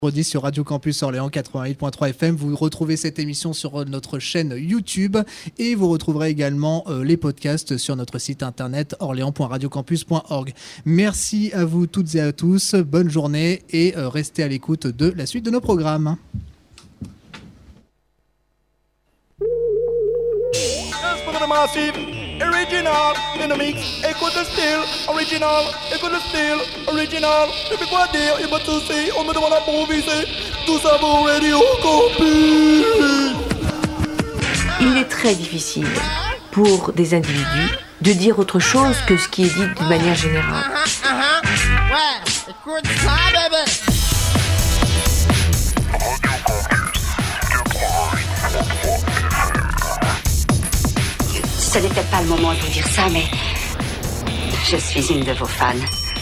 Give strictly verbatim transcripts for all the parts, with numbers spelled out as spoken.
Redit sur Radio Campus Orléans quatre-vingt-huit point trois F M. Vous retrouvez cette émission sur notre chaîne YouTube et vous retrouverez également euh, les podcasts sur notre site internet orléans point radiocampus point org. Merci à vous toutes et à tous, bonne journée et euh, restez à l'écoute de la suite de nos programmes. Original, in the mix, écoute le style, original, écoute le style, original. Depuis quoi dire, il m'a touché, on me demande d'improviser, tout ça pour Radio Campus. Il est très difficile pour des individus de dire autre chose que ce qui est dit de manière générale. Uh-huh, uh-huh. Ouais, écoute ça, bébé. Ce n'est peut-être pas le moment de vous dire ça, mais je suis une de vos fans.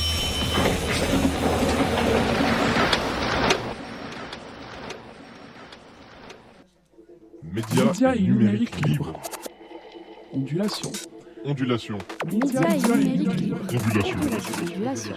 Média, Média et numérique libre. Ondulation. Ondulation. Média et numérique libre. Ondulation. Ondulation.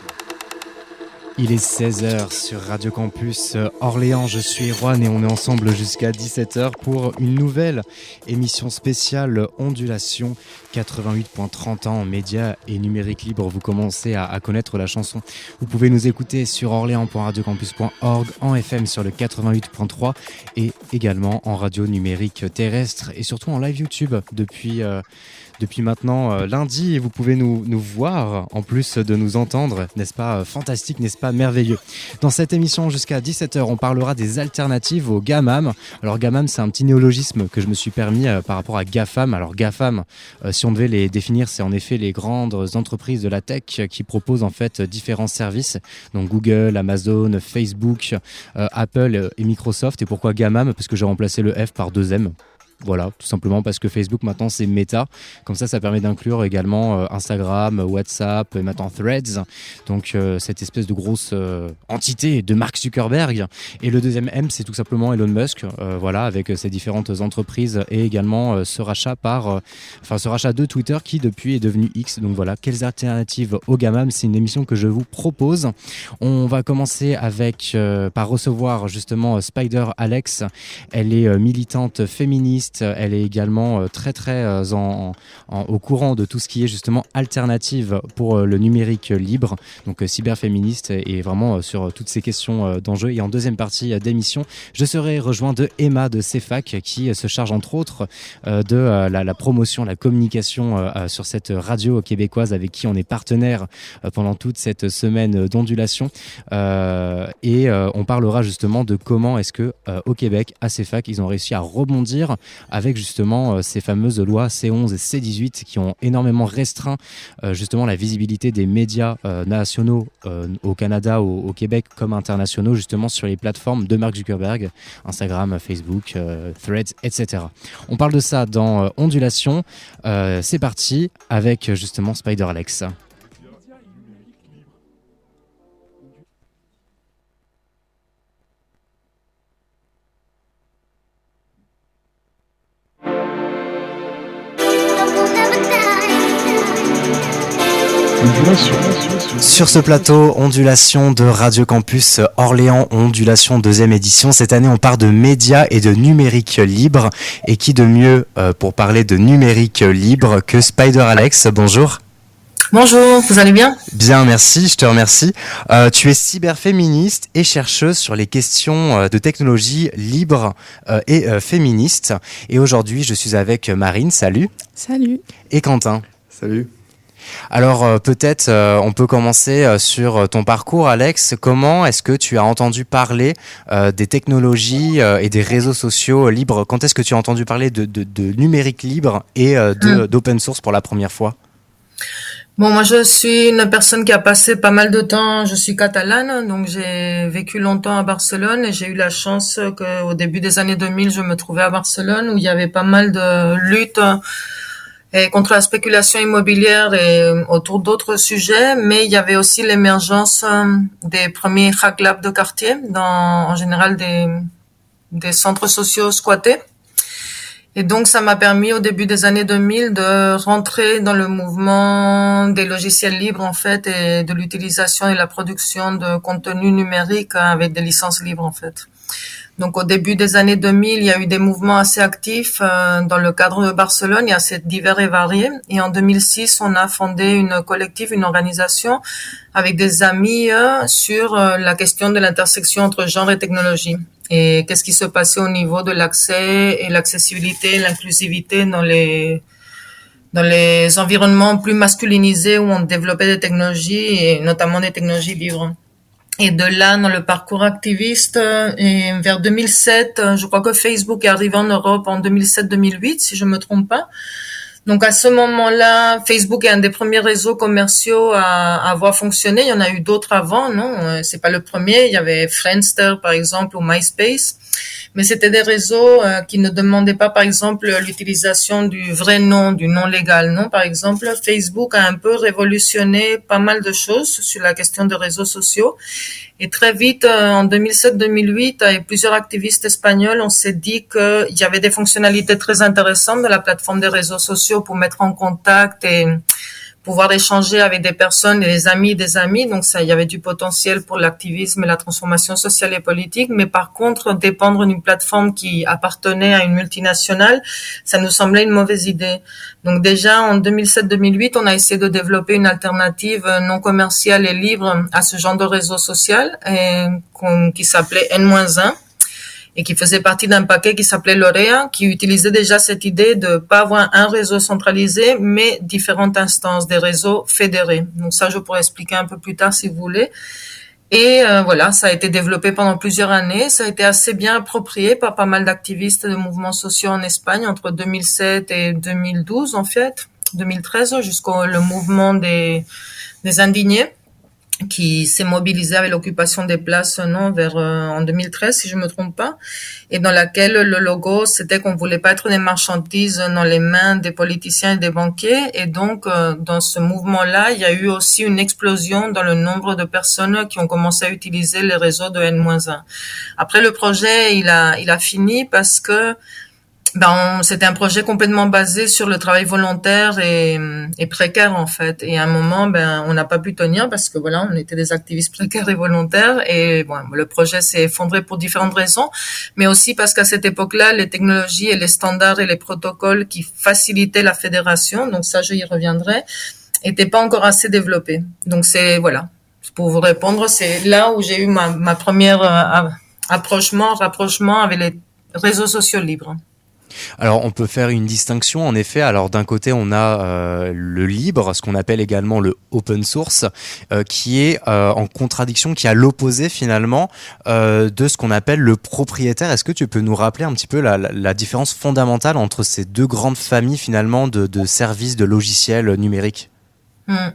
Il est seize heures sur Radio Campus Orléans, je suis Erwan et on est ensemble jusqu'à dix-sept heures pour une nouvelle émission spéciale Ondulation quatre-vingt-huit point trente ans, médias et numérique libre. Vous commencez à, à connaître la chanson. Vous pouvez nous écouter sur orléans point radiocampus point org, en F M sur le quatre-vingt-huit point trois et également en radio numérique terrestre et surtout en live YouTube depuis... Euh, Depuis maintenant euh, lundi, et vous pouvez nous, nous voir en plus de nous entendre, n'est-ce pas euh, fantastique, n'est-ce pas merveilleux. Dans cette émission jusqu'à dix-sept heures, on parlera des alternatives au GAMAM. Alors GAMAM, c'est un petit néologisme que je me suis permis euh, par rapport à GAFAM. Alors GAFAM, euh, si on devait les définir, c'est en effet les grandes entreprises de la tech qui proposent en fait différents services. Donc Google, Amazon, Facebook, euh, Apple et Microsoft. Et pourquoi GAMAM ? Parce que j'ai remplacé le F par deux M. Voilà, tout simplement parce que Facebook maintenant c'est Meta, comme ça ça permet d'inclure également euh, Instagram, WhatsApp et maintenant Threads, donc euh, cette espèce de grosse euh, entité de Mark Zuckerberg. Et le deuxième M c'est tout simplement Elon Musk, euh, voilà, avec ses différentes entreprises et également euh, ce rachat par, euh, enfin ce rachat de Twitter qui depuis est devenu X. Donc voilà, quelles alternatives au GAMAM, c'est une émission que je vous propose. On va commencer avec euh, par recevoir justement Spider Alex. Elle est euh, militante féministe. Elle est également très très en, en, au courant de tout ce qui est justement alternative pour le numérique libre, donc cyberféministe et vraiment sur toutes ces questions d'enjeux. Et en deuxième partie d'émission, je serai rejoint de Emma de CEFAC qui se charge entre autres de la, la promotion, la communication sur cette radio québécoise avec qui on est partenaire pendant toute cette semaine d'ondulation. Et on parlera justement de comment est-ce que au Québec, à CEFAC, ils ont réussi à rebondir avec justement euh, ces fameuses lois C onze et C dix-huit qui ont énormément restreint euh, justement la visibilité des médias euh, nationaux euh, au Canada, au, au Québec comme internationaux, justement sur les plateformes de Mark Zuckerberg, Instagram, Facebook, euh, Threads, et cetera. On parle de ça dans euh, Ondulation. Euh, c'est parti avec justement Spider Alex. Sur ce plateau, Ondulation de Radio Campus Orléans, Ondulation deuxième édition. Cette année, on part de médias et de numérique libre. Et qui de mieux euh, pour parler de numérique libre que Spider Alex. Bonjour. Bonjour, vous allez bien ? Bien, merci, je te remercie. Euh, tu es cyberféministe et chercheuse sur les questions euh, de technologie libre euh, et euh, féministe. Et aujourd'hui, je suis avec Marine, salut. Salut. Et Quentin. Salut. Alors euh, peut-être euh, on peut commencer euh, sur ton parcours, Alex. Comment est-ce que tu as entendu parler euh, des technologies euh, et des réseaux sociaux libres ? Quand est-ce que tu as entendu parler de, de, de numérique libre et euh, de, mmh. d'open source pour la première fois ? Bon, moi je suis une personne qui a passé pas mal de temps, je suis catalane, donc j'ai vécu longtemps à Barcelone et j'ai eu la chance qu'au début des années deux mille, je me trouvais à Barcelone où il y avait pas mal de luttes et contre la spéculation immobilière et autour d'autres sujets, mais il y avait aussi l'émergence des premiers hack labs de quartier, dans en général des des centres sociaux squattés. Et donc, ça m'a permis au début des années deux mille de rentrer dans le mouvement des logiciels libres, en fait, et de l'utilisation et la production de contenu numérique avec des licences libres, en fait. Donc, au début des années deux mille, il y a eu des mouvements assez actifs euh, dans le cadre de Barcelone, il y a assez divers et variés. Et en deux mille six, on a fondé une collective, une organisation avec des amis euh, sur euh, la question de l'intersection entre genre et technologie. Et qu'est-ce qui se passait au niveau de l'accès et l'accessibilité, l'inclusivité dans les dans les environnements plus masculinisés où on développait des technologies et notamment des technologies libres. Et de là, dans le parcours activiste, et vers deux mille sept, je crois que Facebook est arrivé en Europe en deux mille sept deux mille huit, si je me trompe pas. Donc à ce moment-là, Facebook est un des premiers réseaux commerciaux à, à avoir fonctionné. Il y en a eu d'autres avant, non? C'est pas le premier. Il y avait Friendster, par exemple, ou MySpace. Mais c'était des réseaux euh, qui ne demandaient pas, par exemple, l'utilisation du vrai nom, du nom légal. Non, par exemple, Facebook a un peu révolutionné pas mal de choses sur la question des réseaux sociaux. Et très vite, euh, en deux mille sept deux mille huit, avec plusieurs activistes espagnols, on s'est dit qu'il y avait des fonctionnalités très intéressantes de la plateforme des réseaux sociaux pour mettre en contact et pouvoir échanger avec des personnes, des amis, des amis. Donc ça, il y avait du potentiel pour l'activisme et la transformation sociale et politique. Mais par contre, dépendre d'une plateforme qui appartenait à une multinationale, ça nous semblait une mauvaise idée. Donc déjà, en deux mille sept deux mille huit, on a essayé de développer une alternative non commerciale et libre à ce genre de réseau social et, qui s'appelait N moins un. Et qui faisait partie d'un paquet qui s'appelait Lorea, qui utilisait déjà cette idée de pas avoir un réseau centralisé, mais différentes instances, des réseaux fédérés. Donc ça, je pourrais expliquer un peu plus tard si vous voulez. Et euh, voilà, ça a été développé pendant plusieurs années. Ça a été assez bien approprié par pas mal d'activistes de mouvements sociaux en Espagne entre deux mille sept et deux mille douze, en fait, deux mille treize, jusqu'au le mouvement des, des indignés, qui s'est mobilisé avec l'occupation des places, non, vers euh, en deux mille treize, si je me trompe pas, et dans laquelle le logo c'était qu'on voulait pas être des marchandises dans les mains des politiciens et des banquiers. Et donc euh, dans ce mouvement-là, il y a eu aussi une explosion dans le nombre de personnes qui ont commencé à utiliser les réseaux de N moins un. Après, le projet il a il a fini parce que Ben, c'était un projet complètement basé sur le travail volontaire et, et précaire, en fait. Et à un moment, ben, on n'a pas pu tenir parce que voilà, on était des activistes précaires et volontaires. Et bon, le projet s'est effondré pour différentes raisons, mais aussi parce qu'à cette époque-là, les technologies et les standards et les protocoles qui facilitaient la fédération, donc ça, je y reviendrai, étaient pas encore assez développés. Donc c'est, voilà. Pour vous répondre, c'est là où j'ai eu ma, ma première euh, approchement, rapprochement avec les réseaux sociaux libres. Alors on peut faire une distinction en effet. Alors d'un côté on a euh, le libre, ce qu'on appelle également le open source, euh, qui est euh, en contradiction, qui est à l'opposé finalement euh, de ce qu'on appelle le propriétaire. Est-ce que tu peux nous rappeler un petit peu la, la, la différence fondamentale entre ces deux grandes familles finalement de, de services de logiciels numériques? Hmm.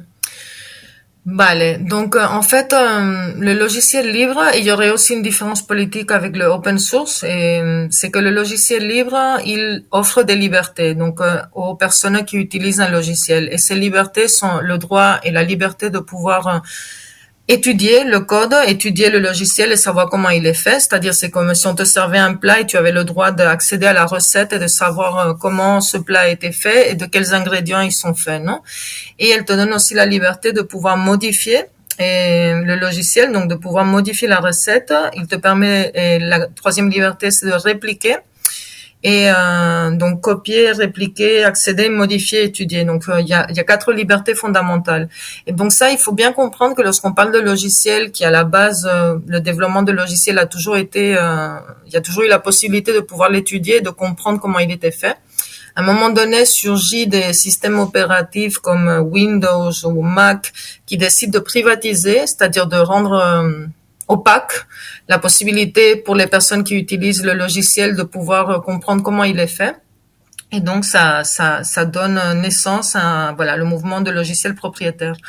Vale, donc euh, en fait, euh, le logiciel libre, il y aurait aussi une différence politique avec le open source, et euh, c'est que le logiciel libre, il offre des libertés donc euh, aux personnes qui utilisent un logiciel, et ces libertés sont le droit et la liberté de pouvoir euh, étudier le code, étudier le logiciel et savoir comment il est fait. C'est-à-dire, c'est comme si on te servait un plat et tu avais le droit d'accéder à la recette et de savoir comment ce plat a été fait et de quels ingrédients ils sont faits, non? Et elle te donne aussi la liberté de pouvoir modifier et le logiciel, donc de pouvoir modifier la recette. Il te permet, et la troisième liberté, c'est de répliquer. Et euh, donc copier, répliquer, accéder, modifier, étudier. Donc il euh, y a il y a quatre libertés fondamentales. Et donc ça, il faut bien comprendre que lorsqu'on parle de logiciel, qui à la base euh, le développement de logiciel a toujours été, euh, il y a toujours eu la possibilité de pouvoir l'étudier, de comprendre comment il était fait. À un moment donné, surgit des systèmes opératifs comme Windows ou Mac qui décident de privatiser, c'est-à-dire de rendre euh, opaque la possibilité pour les personnes qui utilisent le logiciel de pouvoir comprendre comment il est fait. Et donc ça ça ça donne naissance à voilà le mouvement de logiciels propriétaires.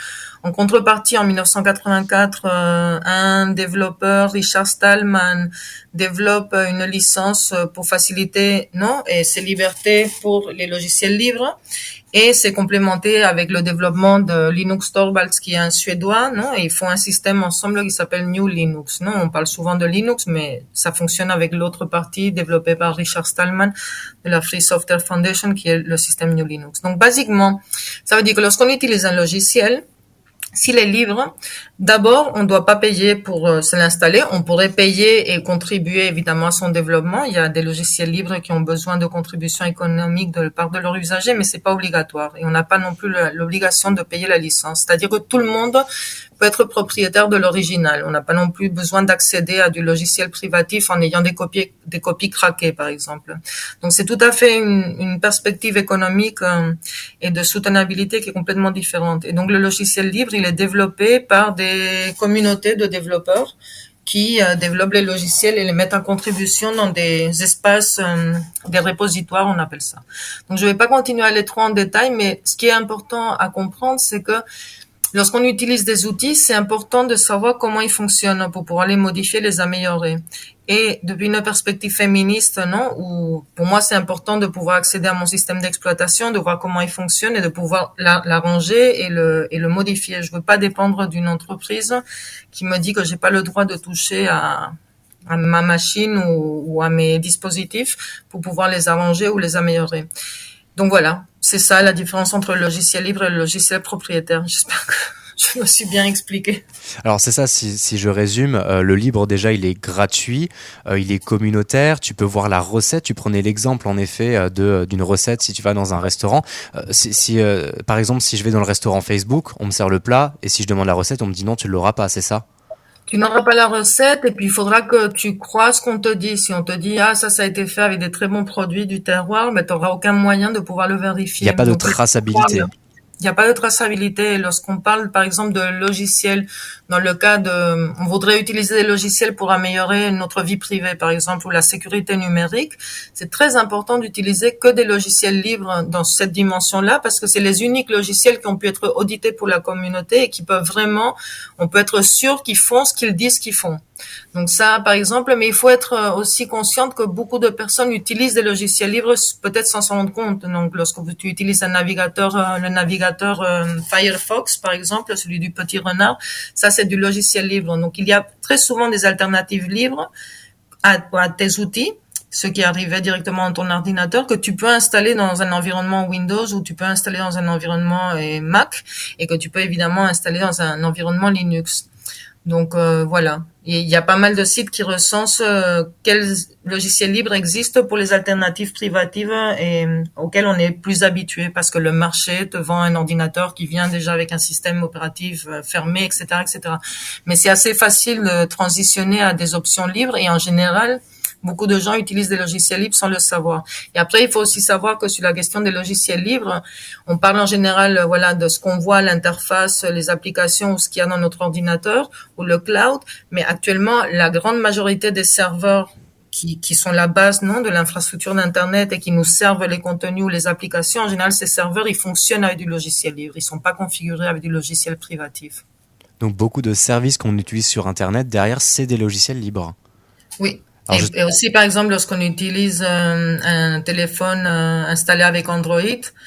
En contrepartie, en dix-neuf cent quatre-vingt-quatre, euh, un développeur, Richard Stallman, développe une licence pour faciliter, non, et ses libertés pour les logiciels libres. Et c'est complémenté avec le développement de Linus Torvalds, qui est un Suédois, non? Et ils font un système ensemble qui s'appelle New Linux, non? On parle souvent de Linux, mais ça fonctionne avec l'autre partie développée par Richard Stallman de la Free Software Foundation, qui est le système New Linux. Donc, basiquement, ça veut dire que lorsqu'on utilise un logiciel, s'il est libre, d'abord, on ne doit pas payer pour euh, se l'installer. On pourrait payer et contribuer évidemment à son développement. Il y a des logiciels libres qui ont besoin de contributions économiques de la part de leurs usagers, mais c'est pas obligatoire. Et on n'a pas non plus l'obligation de payer la licence. C'est-à-dire que tout le monde peut être propriétaire de l'original. On n'a pas non plus besoin d'accéder à du logiciel privatif en ayant des copies, des copies craquées, par exemple. Donc c'est tout à fait une, une perspective économique euh, et de soutenabilité qui est complètement différente. Et donc le logiciel libre, il est développé par des communautés de développeurs qui euh, développent les logiciels et les mettent en contribution dans des espaces, euh, des repositoires, on appelle ça. Donc je ne vais pas continuer à aller trop en détail, mais ce qui est important à comprendre, c'est que lorsqu'on utilise des outils, c'est important de savoir comment ils fonctionnent pour pouvoir les modifier, les améliorer. Et depuis une perspective féministe, non, où pour moi c'est important de pouvoir accéder à mon système d'exploitation, de voir comment il fonctionne et de pouvoir l'arranger et le et le modifier. Je veux pas dépendre d'une entreprise qui me dit que j'ai pas le droit de toucher à à ma machine ou, ou à mes dispositifs pour pouvoir les arranger ou les améliorer. Donc voilà, c'est ça la différence entre le logiciel libre et le logiciel propriétaire. J'espère que je me suis bien expliqué. Alors c'est ça, si, si je résume, euh, le libre déjà il est gratuit, euh, il est communautaire, tu peux voir la recette, tu prenais l'exemple en effet euh, de d'une recette si tu vas dans un restaurant. Euh, si, si euh, par exemple si je vais dans le restaurant Facebook, on me sert le plat et si je demande la recette, on me dit non tu ne l'auras pas, c'est ça ? Tu n'auras pas la recette et puis il faudra que tu crois ce qu'on te dit. Si on te dit ah ça ça a été fait avec des très bons produits du terroir, mais tu n'auras aucun moyen de pouvoir le vérifier. Il n'y a pas de Donc, traçabilité. Il n'y a pas de traçabilité. Lorsqu'on parle, par exemple, de logiciels, dans le cas de, on voudrait utiliser des logiciels pour améliorer notre vie privée, par exemple, ou la sécurité numérique, c'est très important d'utiliser que des logiciels libres dans cette dimension-là, parce que c'est les uniques logiciels qui ont pu être audités pour la communauté et qui peuvent vraiment, on peut être sûr qu'ils font ce qu'ils disent qu'ils font. Donc ça, par exemple, mais il faut être aussi consciente que beaucoup de personnes utilisent des logiciels libres, peut-être sans s'en rendre compte. Donc, lorsque tu utilises un navigateur, le navigateur euh, Firefox, par exemple, celui du petit renard, ça c'est du logiciel libre. Donc, il y a très souvent des alternatives libres à, à tes outils, ce qui arrivait directement dans ton ordinateur, que tu peux installer dans un environnement Windows ou tu peux installer dans un environnement euh, Mac et que tu peux évidemment installer dans un environnement Linux. Donc euh, voilà, et il y a pas mal de sites qui recensent euh, quels logiciels libres existent pour les alternatives privatives et euh, auxquelles on est plus habitué parce que le marché te vend un ordinateur qui vient déjà avec un système opératif euh, fermé, et cetera, et cetera. Mais c'est assez facile de transitionner à des options libres et en général, beaucoup de gens utilisent des logiciels libres sans le savoir. Et après, il faut aussi savoir que sur la question des logiciels libres, on parle en général, voilà, de ce qu'on voit à l'interface, les applications ou ce qu'il y a dans notre ordinateur ou le cloud. Mais actuellement, la grande majorité des serveurs qui, qui sont la base, non, de l'infrastructure d'Internet et qui nous servent les contenus ou les applications, en général, ces serveurs, ils fonctionnent avec du logiciel libre. Ils sont pas configurés avec du logiciel privatif. Donc, beaucoup de services qu'on utilise sur Internet, derrière, c'est des logiciels libres. Oui. Et, je... et aussi, par exemple, lorsqu'on utilise euh, un téléphone euh, installé avec Android,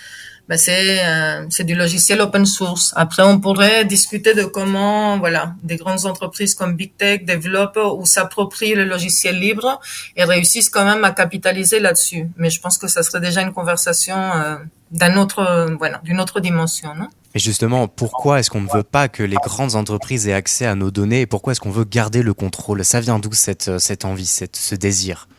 ben c'est euh, c'est du logiciel open source. Après, on pourrait discuter de comment, voilà, des grandes entreprises comme Big Tech développent ou s'approprient le logiciel libre et réussissent quand même à capitaliser là-dessus. Mais je pense que ça serait déjà une conversation euh, d'un autre, euh, voilà, d'une autre dimension, non? Et justement, pourquoi est-ce qu'on ne veut pas que les grandes entreprises aient accès à nos données et pourquoi est-ce qu'on veut garder le contrôle? Ça vient d'où cette, cette envie, cette, ce désir?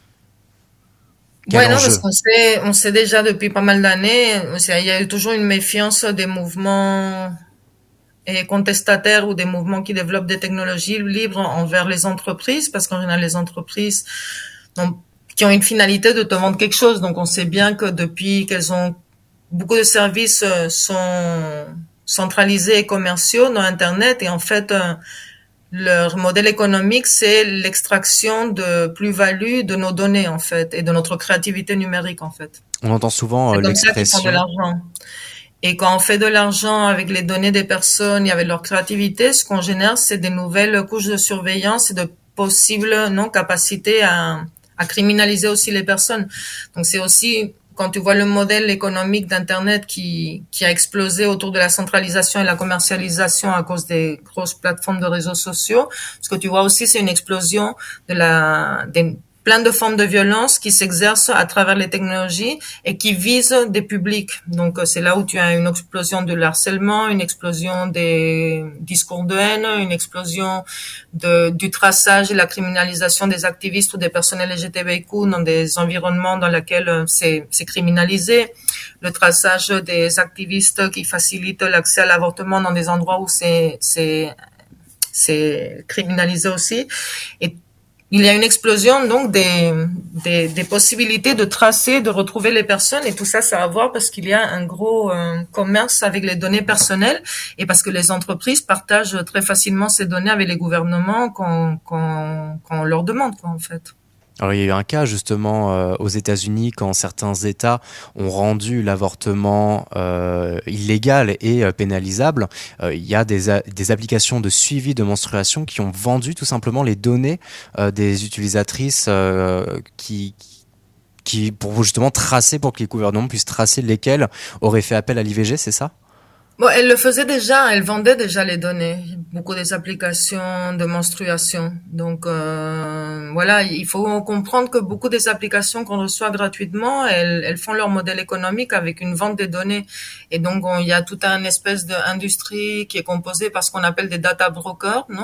Quel ouais, non, enjeu? parce qu'on sait, on sait déjà depuis pas mal d'années, il y a eu toujours une méfiance des mouvements et contestataires ou des mouvements qui développent des technologies libres envers les entreprises, parce qu'en général, les entreprises ont, qui ont une finalité de te vendre quelque chose. Donc, on sait bien que depuis qu'elles ont beaucoup de services sont centralisés et commerciaux dans Internet et en fait, leur modèle économique, c'est l'extraction de plus-value de nos données en fait et de notre créativité numérique en fait. On entend souvent euh, c'est comme ça qu'ils l'expression. font de l'argent. Et quand on fait de l'argent avec les données des personnes et avec leur créativité, ce qu'on génère, c'est des nouvelles couches de surveillance et de possibles non capacités à, à criminaliser aussi les personnes. Donc c'est aussi quand tu vois le modèle économique d'Internet qui, qui a explosé autour de la centralisation et la commercialisation à cause des grosses plateformes de réseaux sociaux, ce que tu vois aussi, c'est une explosion de la, des, plein de formes de violence qui s'exercent à travers les technologies et qui visent des publics. Donc, c'est là où tu as une explosion de harcèlement, une explosion des discours de haine, une explosion de, du traçage et la criminalisation des activistes ou des personnes L G B T Q dans des environnements dans lesquels c'est, c'est criminalisé. Le traçage des activistes qui facilitent l'accès à l'avortement dans des endroits où c'est, c'est, c'est criminalisé aussi. Et il y a une explosion donc des, des, des possibilités de tracer, de retrouver les personnes, et tout ça, ça a à voir parce qu'il y a un gros euh, commerce avec les données personnelles et parce que les entreprises partagent très facilement ces données avec les gouvernements quand, quand, quand on leur demande, quoi, en fait. Alors, il y a eu un cas justement euh, aux États-Unis quand certains États ont rendu l'avortement euh, illégal et euh, pénalisable. Euh, il y a des, a- des applications de suivi de menstruation qui ont vendu tout simplement les données euh, des utilisatrices euh, qui, qui pour justement tracer, pour que les gouvernements puissent tracer lesquelles auraient fait appel à l'I V G, c'est ça ? Bon, elle le faisait déjà, elle vendait déjà les données, beaucoup des applications de menstruation. Donc euh, voilà, il faut comprendre que beaucoup des applications qu'on reçoit gratuitement, elles, elles font leur modèle économique avec une vente des données. Et donc on, il y a toute une espèce d'industrie qui est composée par ce qu'on appelle des data brokers, non ?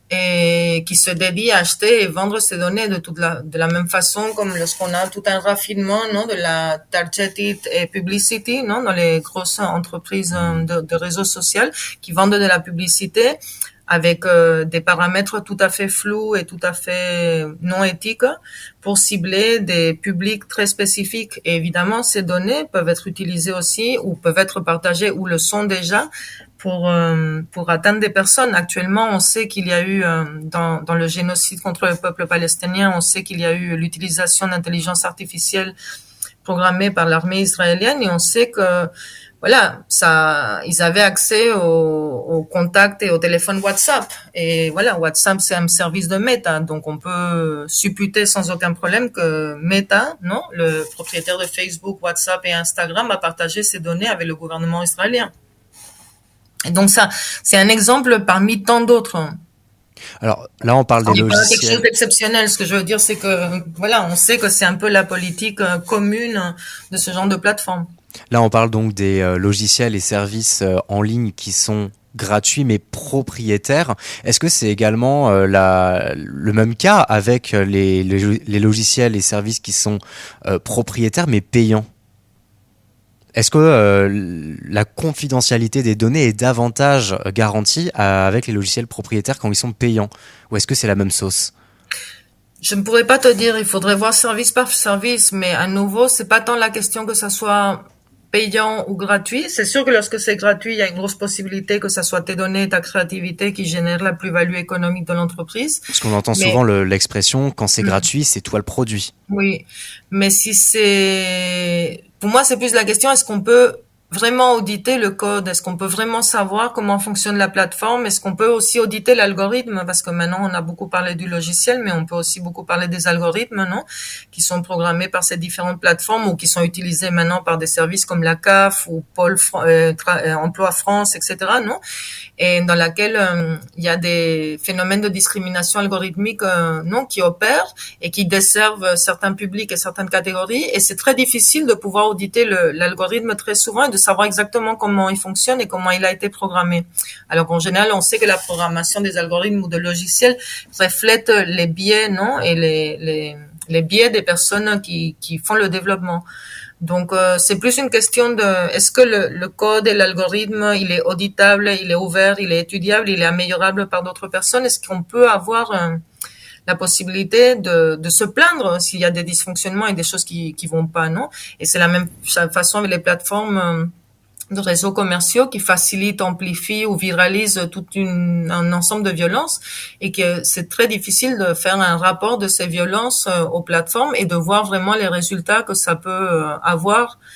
Et qui se dédie à acheter et vendre ces données de toute la, de la même façon comme lorsqu'on a tout un raffinement, non, de la targeted et publicity, non, dans les grosses entreprises de, de réseaux sociaux qui vendent de la publicité avec euh, des paramètres tout à fait flous et tout à fait non éthiques pour cibler des publics très spécifiques. Et évidemment, ces données peuvent être utilisées aussi ou peuvent être partagées ou le sont déjà pour euh, pour atteindre des personnes. Actuellement, on sait qu'il y a eu euh, dans dans le génocide contre le peuple palestinien, on sait qu'il y a eu l'utilisation d'intelligence artificielle programmée par l'armée israélienne et on sait que voilà, ça, ils avaient accès aux, aux contacts et au téléphone WhatsApp. Et voilà, WhatsApp, c'est un service de Meta. Donc, on peut supputer sans aucun problème que Meta, non, le propriétaire de Facebook, WhatsApp et Instagram, a partagé ces données avec le gouvernement israélien. Et donc, ça, c'est un exemple parmi tant d'autres. Alors là, on parle des Il y a logiciels. quelque chose d'exceptionnel. Ce que je veux dire, c'est que, voilà, on sait que c'est un peu la politique commune de ce genre de plateforme. Là, on parle donc des euh, logiciels et services euh, en ligne qui sont gratuits mais propriétaires. Est-ce que c'est également euh, la, le même cas avec les, les, les logiciels et services qui sont euh, propriétaires mais payants ? Est-ce que euh, la confidentialité des données est davantage garantie euh, avec les logiciels propriétaires quand ils sont payants ? Ou est-ce que c'est la même sauce ? Je ne pourrais pas te dire, il faudrait voir service par service, mais à nouveau, c'est pas tant la question que ça soit payant ou gratuit. C'est sûr que lorsque c'est gratuit, il y a une grosse possibilité que ça soit tes données, ta créativité qui génère la plus-value économique de l'entreprise. Parce qu'on entend mais... souvent le, l'expression, quand c'est mmh. gratuit, c'est toi le produit. Oui, mais si c'est... Pour moi, c'est plus la question, est-ce qu'on peut vraiment auditer le code? Est-ce qu'on peut vraiment savoir comment fonctionne la plateforme? Est-ce qu'on peut aussi auditer l'algorithme? Parce que maintenant, on a beaucoup parlé du logiciel, mais on peut aussi beaucoup parler des algorithmes, non? Qui sont programmés par ces différentes plateformes ou qui sont utilisés maintenant par des services comme la C A F ou Pôle euh, Tra- euh, Emploi France, et cetera, non? Et dans laquelle euh, il y a des phénomènes de discrimination algorithmique, euh, non, qui opèrent et qui desservent certains publics et certaines catégories. Et c'est très difficile de pouvoir auditer le, l'algorithme très souvent et de savoir exactement comment il fonctionne et comment il a été programmé. Alors qu'en général, on sait que la programmation des algorithmes ou de logiciels reflète les biais, non, et les, les, les biais des personnes qui, qui font le développement. Donc, euh, c'est plus une question de, est-ce que le, le code et l'algorithme, il est auditable, il est ouvert, il est étudiable, il est améliorable par d'autres personnes? Est-ce qu'on peut avoir euh, la possibilité de, de se plaindre s'il y a des dysfonctionnements et des choses qui, qui vont pas, non? Et c'est la même façon avec les plateformes euh, de réseaux commerciaux qui facilitent, amplifient ou viralisent tout une, un ensemble de violences et que c'est très difficile de faire un rapport de ces violences euh, aux plateformes et de voir vraiment les résultats que ça peut euh, avoir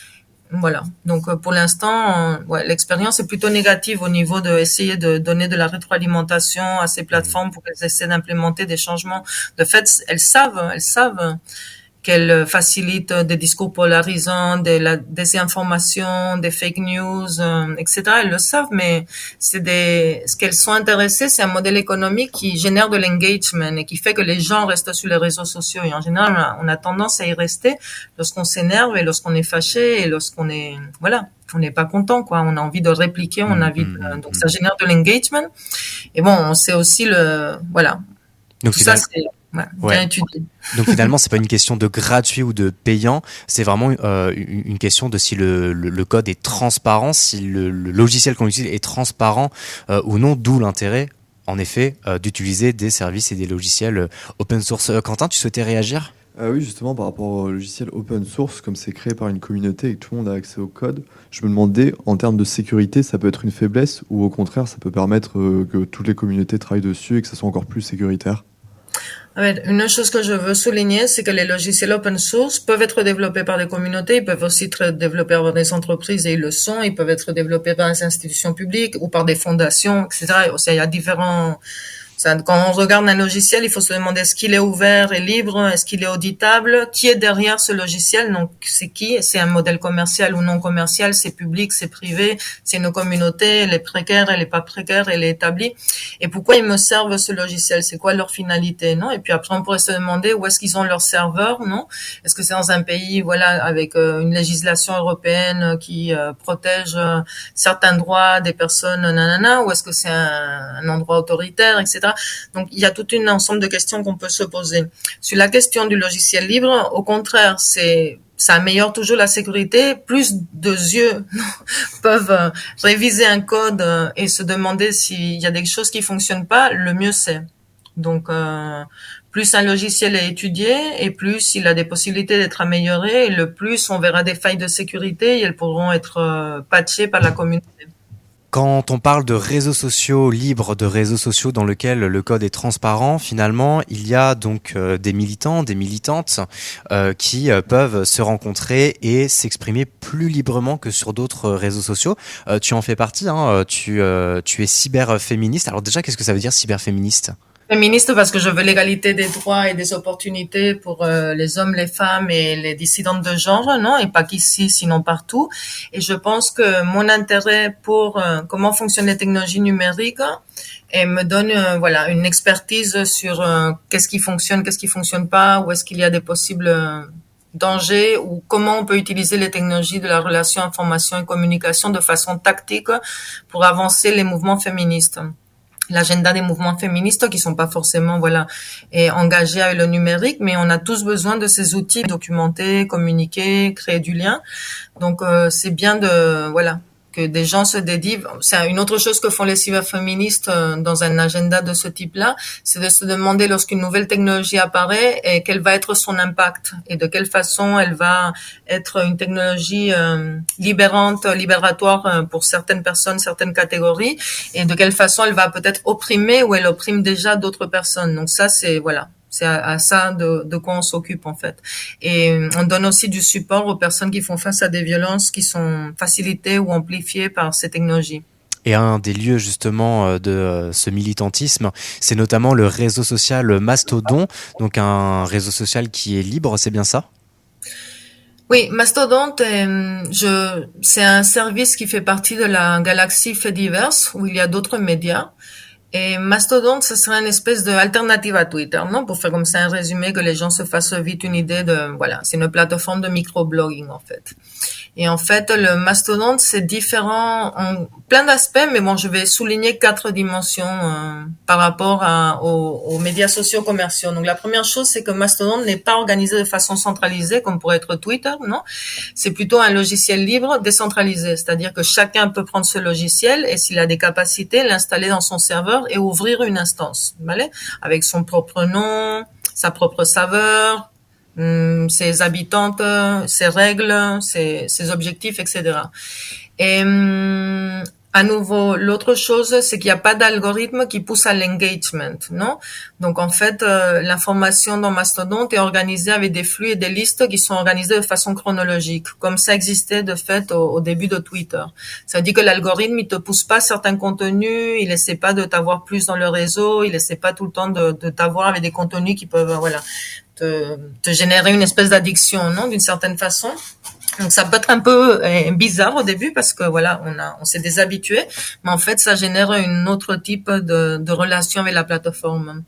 Voilà. Donc euh, pour l'instant, euh, ouais, l'expérience est plutôt négative au niveau de essayer de donner de la rétroalimentation à ces plateformes pour qu'elles essaient d'implémenter des changements. De fait, elles savent, elles savent qu'elles facilitent des discours polarisants, de la désinformation, des fake news, euh, et cetera. Elles le savent, mais c'est des, ce qu'elles sont intéressées, c'est un modèle économique qui génère de l'engagement et qui fait que les gens restent sur les réseaux sociaux. Et en général, on a, on a tendance à y rester lorsqu'on s'énerve et lorsqu'on est fâché et lorsqu'on est, voilà, on n'est pas content, quoi. On a envie de répliquer, on a envie de, donc ça génère de l'engagement. Et bon, on sait aussi le, voilà. Donc tout ça, c'est, ouais, ouais. bien étudié. Donc finalement, c'est pas une question de gratuit ou de payant, c'est vraiment euh, une question de si le, le, le code est transparent, si le, le logiciel qu'on utilise est transparent euh, ou non, d'où l'intérêt, en effet, euh, d'utiliser des services et des logiciels euh, open source. Euh, Quentin, tu souhaitais réagir ? Euh, oui, justement, par rapport au logiciel open source, comme c'est créé par une communauté et que tout le monde a accès au code, je me demandais, en termes de sécurité, ça peut être une faiblesse ou au contraire, ça peut permettre euh, que toutes les communautés travaillent dessus et que ça soit encore plus sécuritaire ? Une chose que je veux souligner, c'est que les logiciels open source peuvent être développés par des communautés, ils peuvent aussi être développés par des entreprises et ils le sont, ils peuvent être développés par des institutions publiques ou par des fondations, et cetera. Il y a différents... Quand on regarde un logiciel, il faut se demander est-ce qu'il est ouvert et libre, est-ce qu'il est auditable, qui est derrière ce logiciel, donc c'est qui, c'est un modèle commercial ou non commercial, c'est public, c'est privé, c'est une communauté, elle est précaire, elle est pas précaire, elle est établie, et pourquoi ils me servent ce logiciel, c'est quoi leur finalité, non? Et puis après on pourrait se demander où est-ce qu'ils ont leur serveur, non? Est-ce que c'est dans un pays, voilà, avec euh, une législation européenne qui euh, protège euh, certains droits des personnes, nanana, ou est-ce que c'est un, un endroit autoritaire, et cetera. Donc, il y a tout un ensemble de questions qu'on peut se poser. Sur la question du logiciel libre, au contraire, c'est, ça améliore toujours la sécurité. Plus de yeux peuvent euh, réviser un code euh, et se demander s'il y a des choses qui fonctionnent pas, le mieux c'est. Donc, euh, plus un logiciel est étudié et plus il a des possibilités d'être amélioré, et le plus on verra des failles de sécurité et elles pourront être euh, patchées par la communauté. Quand on parle de réseaux sociaux libres, de réseaux sociaux dans lesquels le code est transparent, finalement, il y a donc euh, des militants, des militantes euh, qui euh, peuvent se rencontrer et s'exprimer plus librement que sur d'autres réseaux sociaux. Euh, tu en fais partie, hein, tu, euh, tu es cyberféministe. Alors déjà, qu'est-ce que ça veut dire cyberféministe ? Féministe parce que je veux l'égalité des droits et des opportunités pour euh, les hommes, les femmes et les dissidentes de genre, non, et pas qu'ici, sinon partout. Et je pense que mon intérêt pour euh, comment fonctionnent les technologies numériques et me donne euh, voilà une expertise sur euh, qu'est-ce qui fonctionne, qu'est-ce qui fonctionne pas, où est-ce qu'il y a des possibles euh, dangers ou comment on peut utiliser les technologies de la relation information et communication de façon tactique pour avancer les mouvements féministes. L'agenda des mouvements féministes qui sont pas forcément voilà et engagés avec le numérique, mais on a tous besoin de ces outils documenter, communiquer, créer du lien. Donc euh, c'est bien de voilà que des gens se dédient. C'est une autre chose que font les cyberféministes euh, dans un agenda de ce type-là, c'est de se demander lorsqu'une nouvelle technologie apparaît et quel va être son impact et de quelle façon elle va être une technologie euh, libérante, libératoire euh, pour certaines personnes, certaines catégories, et de quelle façon elle va peut-être opprimer ou elle opprime déjà d'autres personnes. Donc ça, c'est voilà. C'est à, à ça de, de quoi on s'occupe en fait. Et on donne aussi du support aux personnes qui font face à des violences qui sont facilitées ou amplifiées par ces technologies. Et un des lieux justement de ce militantisme, c'est notamment le réseau social Mastodon, donc un réseau social qui est libre, c'est bien ça ? Oui, Mastodon, je, c'est un service qui fait partie de la galaxie Fediverse où il y a d'autres médias. Et Mastodon, ce serait une espèce de alternative à Twitter, non? Pour faire comme ça un résumé, que les gens se fassent vite une idée de, voilà, c'est une plateforme de microblogging, en fait. Et en fait, le Mastodon, c'est différent en plein d'aspects, mais bon, je vais souligner quatre dimensions euh, par rapport à, aux, aux médias sociaux commerciaux. Donc, la première chose, c'est que Mastodon n'est pas organisé de façon centralisée, comme pourrait être Twitter, non? C'est plutôt un logiciel libre décentralisé, c'est-à-dire que chacun peut prendre ce logiciel et s'il a des capacités, l'installer dans son serveur et ouvrir une instance, vale? Avec son propre nom, sa propre saveur, ses habitantes, ses règles, ses, ses objectifs, et cetera. Et À nouveau, l'autre chose, c'est qu'il n'y a pas d'algorithme qui pousse à l'engagement, non? Donc, en fait, euh, l'information dans Mastodon est organisée avec des flux et des listes qui sont organisées de façon chronologique, comme ça existait de fait au, au début de Twitter. Ça veut dire que l'algorithme, il te pousse pas certains contenus, il essaie pas de t'avoir plus dans le réseau, il essaie pas tout le temps de, de t'avoir avec des contenus qui peuvent, voilà, te, te générer une espèce d'addiction, non? D'une certaine façon. Donc ça peut être un peu euh, bizarre au début parce que voilà, on a, on s'est déshabitué, mais en fait ça génère une autre type de, de relation avec la plateforme.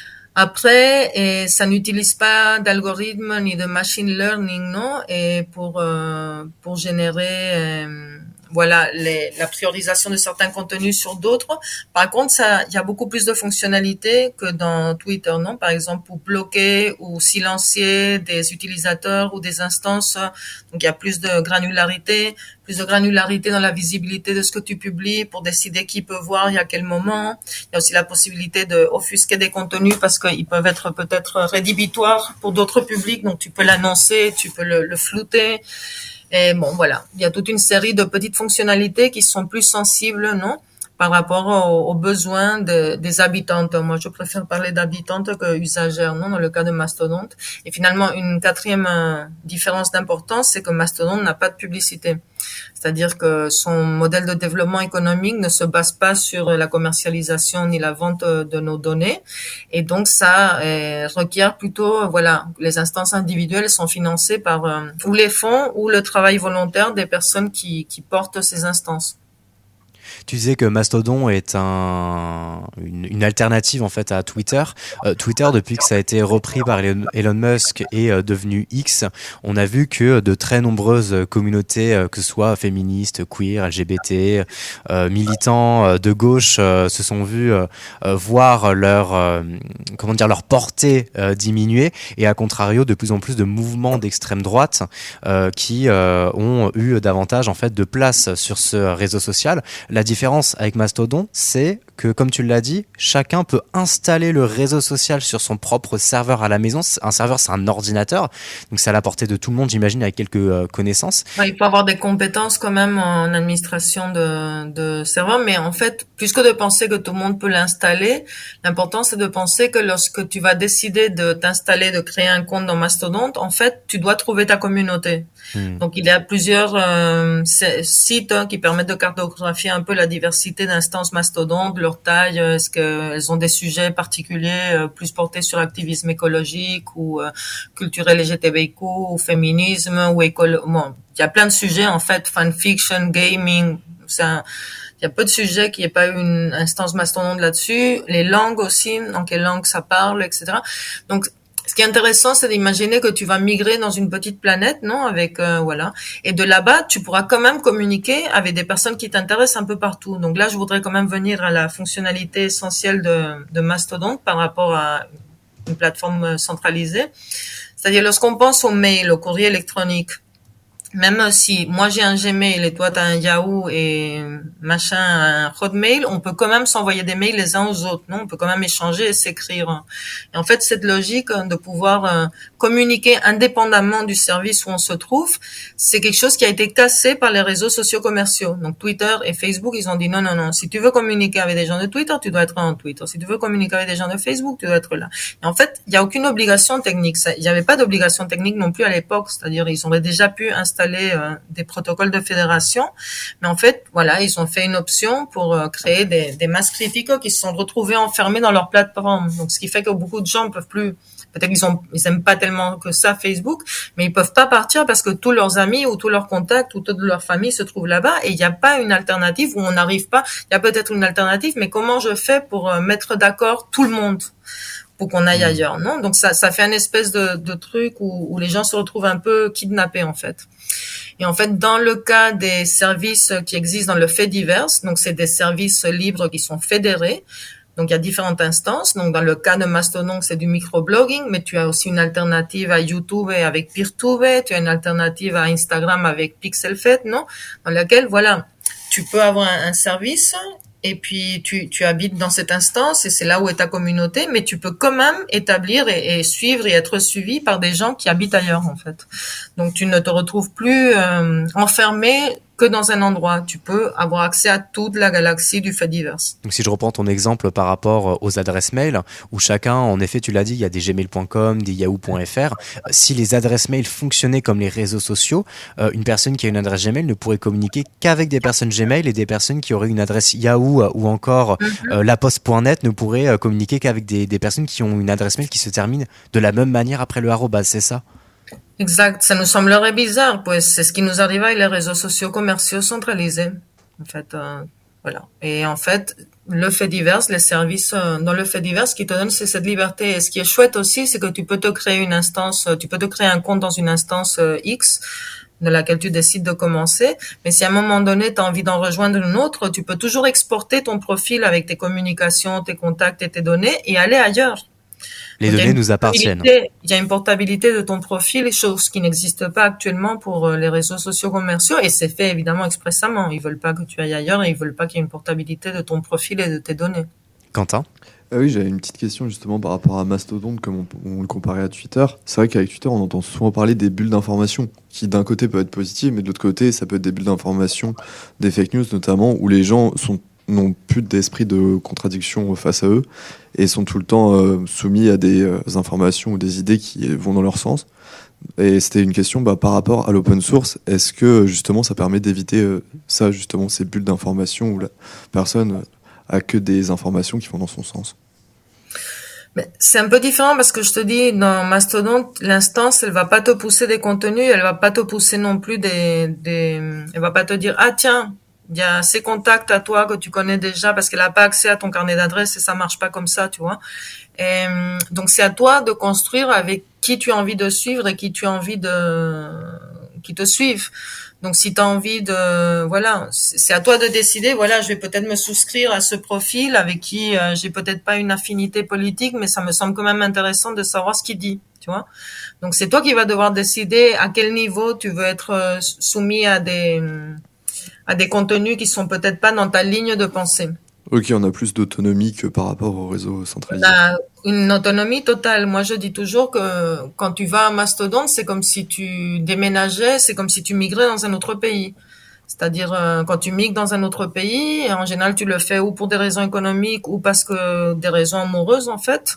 Après, et ça n'utilise pas d'algorithme ni de machine learning, non, et pour euh, pour générer euh, voilà les, la priorisation de certains contenus sur d'autres. Par contre, ça, il y a beaucoup plus de fonctionnalités que dans Twitter, non? Par exemple, pour bloquer ou silencier des utilisateurs ou des instances. Donc, il y a plus de granularité, plus de granularité dans la visibilité de ce que tu publies pour décider qui peut voir et à quel moment. Il y a aussi la possibilité de offusquer des contenus parce qu'ils peuvent être peut-être rédhibitoires pour d'autres publics. Donc, tu peux l'annoncer, tu peux le, le flouter. Et bon, voilà, il y a toute une série de petites fonctionnalités qui sont plus sensibles, non, par rapport aux, aux besoins de, des habitantes. Moi, je préfère parler d'habitantes que usagères, non, dans le cas de Mastodon. Et finalement, une quatrième euh, différence d'importance, c'est que Mastodon n'a pas de publicité. C'est-à-dire que son modèle de développement économique ne se base pas sur la commercialisation ni la vente de nos données. Et donc, ça euh, requiert plutôt, voilà, les instances individuelles sont financées par euh, ou les fonds ou le travail volontaire des personnes qui, qui portent ces instances. Tu disais que Mastodon est un, une, une alternative en fait à Twitter. Euh, Twitter, depuis que ça a été repris par Elon Musk et euh, devenu X, on a vu que de très nombreuses communautés, euh, que ce soit féministes, queer, L G B T, euh, militants euh, de gauche, euh, se sont vus euh, euh, voir leur euh, comment dire leur portée euh, diminuer, et à contrario, de plus en plus de mouvements d'extrême droite euh, qui euh, ont eu davantage en fait de place sur ce réseau social. La différence avec Mastodon, c'est que, comme tu l'as dit, chacun peut installer le réseau social sur son propre serveur à la maison. Un serveur, c'est un ordinateur, donc c'est à la portée de tout le monde, j'imagine, avec quelques euh, connaissances. Ouais, il faut avoir des compétences quand même en administration de, de serveurs, mais en fait, plus que de penser que tout le monde peut l'installer, l'important c'est de penser que lorsque tu vas décider de t'installer, de créer un compte dans Mastodon, en fait, tu dois trouver ta communauté. Mmh. Donc il y a plusieurs euh, sites hein, qui permettent de cartographier un peu la diversité d'instances Mastodon, de leur taille, est-ce qu'elles ont des sujets particuliers euh, plus portés sur l'activisme écologique ou euh, culture L G B T Q ou féminisme ou écolo. Bon, il y a plein de sujets en fait, fanfiction, gaming, c'est un... Il y a peu de sujets qui n'aient pas eu une instance Mastodon là-dessus. Les langues aussi, dans quelle langue ça parle, et cetera. Donc ce qui est intéressant, c'est d'imaginer que tu vas migrer dans une petite planète, non, avec euh, voilà, et de là-bas, tu pourras quand même communiquer avec des personnes qui t'intéressent un peu partout. Donc là, je voudrais quand même venir à la fonctionnalité essentielle de, de Mastodon par rapport à une plateforme centralisée. C'est-à-dire, lorsqu'on pense au mail, au courrier électronique, même si moi j'ai un Gmail et toi t'as un Yahoo et machin un Hotmail, on peut quand même s'envoyer des mails les uns aux autres, non? On peut quand même échanger et s'écrire. Et en fait, cette logique de pouvoir euh, communiquer indépendamment du service où on se trouve, c'est quelque chose qui a été cassé par les réseaux sociaux commerciaux. Donc Twitter et Facebook, ils ont dit non, non, non. Si tu veux communiquer avec des gens de Twitter, tu dois être en Twitter. Si tu veux communiquer avec des gens de Facebook, tu dois être là. Et en fait, il y a aucune obligation technique. Ça, il n'y avait pas d'obligation technique non plus à l'époque. C'est-à-dire, ils auraient déjà pu installer Euh, des protocoles de fédération, mais en fait, voilà, ils ont fait une option pour euh, créer des, des masses critiques qui se sont retrouvés enfermés dans leur plateforme. Donc, ce qui fait que beaucoup de gens peuvent plus, peut-être qu'ils ont, ils aiment pas tellement que ça Facebook, mais ils peuvent pas partir parce que tous leurs amis ou tous leurs contacts ou toute leur famille se trouvent là-bas et il n'y a pas une alternative où on n'arrive pas. Il y a peut-être une alternative, mais comment je fais pour euh, mettre d'accord tout le monde pour qu'on aille ailleurs, non? Donc ça, ça fait un espèce de, de truc où, où les gens se retrouvent un peu kidnappés en fait. Et en fait, dans le cas des services qui existent dans le fait divers, donc c'est des services libres qui sont fédérés. Donc il y a différentes instances. Donc dans le cas de Mastodon, c'est du microblogging, mais tu as aussi une alternative à YouTube et avec Peertube, tu as une alternative à Instagram avec Pixelfed, non? Dans laquelle, voilà, tu peux avoir un, un service. Et puis tu, tu habites dans cette instance et c'est là où est ta communauté, mais tu peux quand même établir et, et suivre et être suivi par des gens qui habitent ailleurs en fait. Donc tu ne te retrouves plus euh, enfermé que dans un endroit. Tu peux avoir accès à toute la galaxie du fait divers. Donc si je reprends ton exemple par rapport aux adresses mail, où chacun, en effet, tu l'as dit, il y a des gmail point com, des yahoo point fr. Si les adresses mail fonctionnaient comme les réseaux sociaux, euh, une personne qui a une adresse Gmail ne pourrait communiquer qu'avec des personnes Gmail, et des personnes qui auraient une adresse Yahoo euh, ou encore mm-hmm. euh, laposte point net ne pourraient euh, communiquer qu'avec des, des personnes qui ont une adresse mail qui se termine de la même manière après le arrobase, c'est ça? Exact, ça nous semblerait bizarre, pues c'est ce qui nous arrive avec les réseaux sociaux commerciaux centralisés. En fait, euh, voilà. Et en fait, le fait divers, les services euh, dans le fait divers, ce qui te donne, c'est cette liberté. Et ce qui est chouette aussi, c'est que tu peux te créer une instance, tu peux te créer un compte dans une instance euh, X, de laquelle tu décides de commencer. Mais si à un moment donné, tu as envie d'en rejoindre une autre, tu peux toujours exporter ton profil avec tes communications, tes contacts et tes données et aller ailleurs. Les Donc, données nous appartiennent. Il y a une portabilité de ton profil, chose qui n'existe pas actuellement pour les réseaux sociaux commerciaux, et c'est fait évidemment expressément. Ils veulent pas que tu ailles ailleurs et ils veulent pas qu'il y ait une portabilité de ton profil et de tes données. Quentin ? Ah oui, j'avais une petite question justement par rapport à Mastodon, comme on, on le comparait à Twitter. C'est vrai qu'avec Twitter, on entend souvent parler des bulles d'information, qui d'un côté peuvent être positives, mais de l'autre côté, ça peut être des bulles d'information, des fake news notamment, où les gens sont n'ont plus d'esprit de contradiction face à eux et sont tout le temps euh, soumis à des euh, informations ou des idées qui vont dans leur sens. Et c'était une question bah, par rapport à l'open source. Est-ce que justement ça permet d'éviter euh, ça, justement, ces bulles d'information où la personne a que des informations qui vont dans son sens? Mais c'est un peu différent parce que je te dis, dans Mastodon, l'instance, elle va pas te pousser des contenus, elle va pas te pousser non plus des, des, elle va pas te dire, ah tiens, il y a ces contacts à toi que tu connais déjà parce qu'elle a pas accès à ton carnet d'adresses et ça marche pas comme ça, tu vois. Et donc c'est à toi de construire avec qui tu as envie de suivre et qui tu as envie de, qui te suivent. Donc si tu as envie de, voilà, c'est à toi de décider, voilà, je vais peut-être me souscrire à ce profil avec qui euh, j'ai peut-être pas une affinité politique, mais ça me semble quand même intéressant de savoir ce qu'il dit, tu vois. Donc c'est toi qui vas devoir décider à quel niveau tu veux être euh, soumis à des à des contenus qui sont peut-être pas dans ta ligne de pensée. Ok, on a plus d'autonomie que par rapport au réseau centralisé. On a une autonomie totale. Moi, je dis toujours que quand tu vas à Mastodon, c'est comme si tu déménageais, c'est comme si tu migrais dans un autre pays. C'est-à-dire, euh, quand tu migres dans un autre pays, en général, tu le fais ou pour des raisons économiques ou parce que des raisons amoureuses, en fait.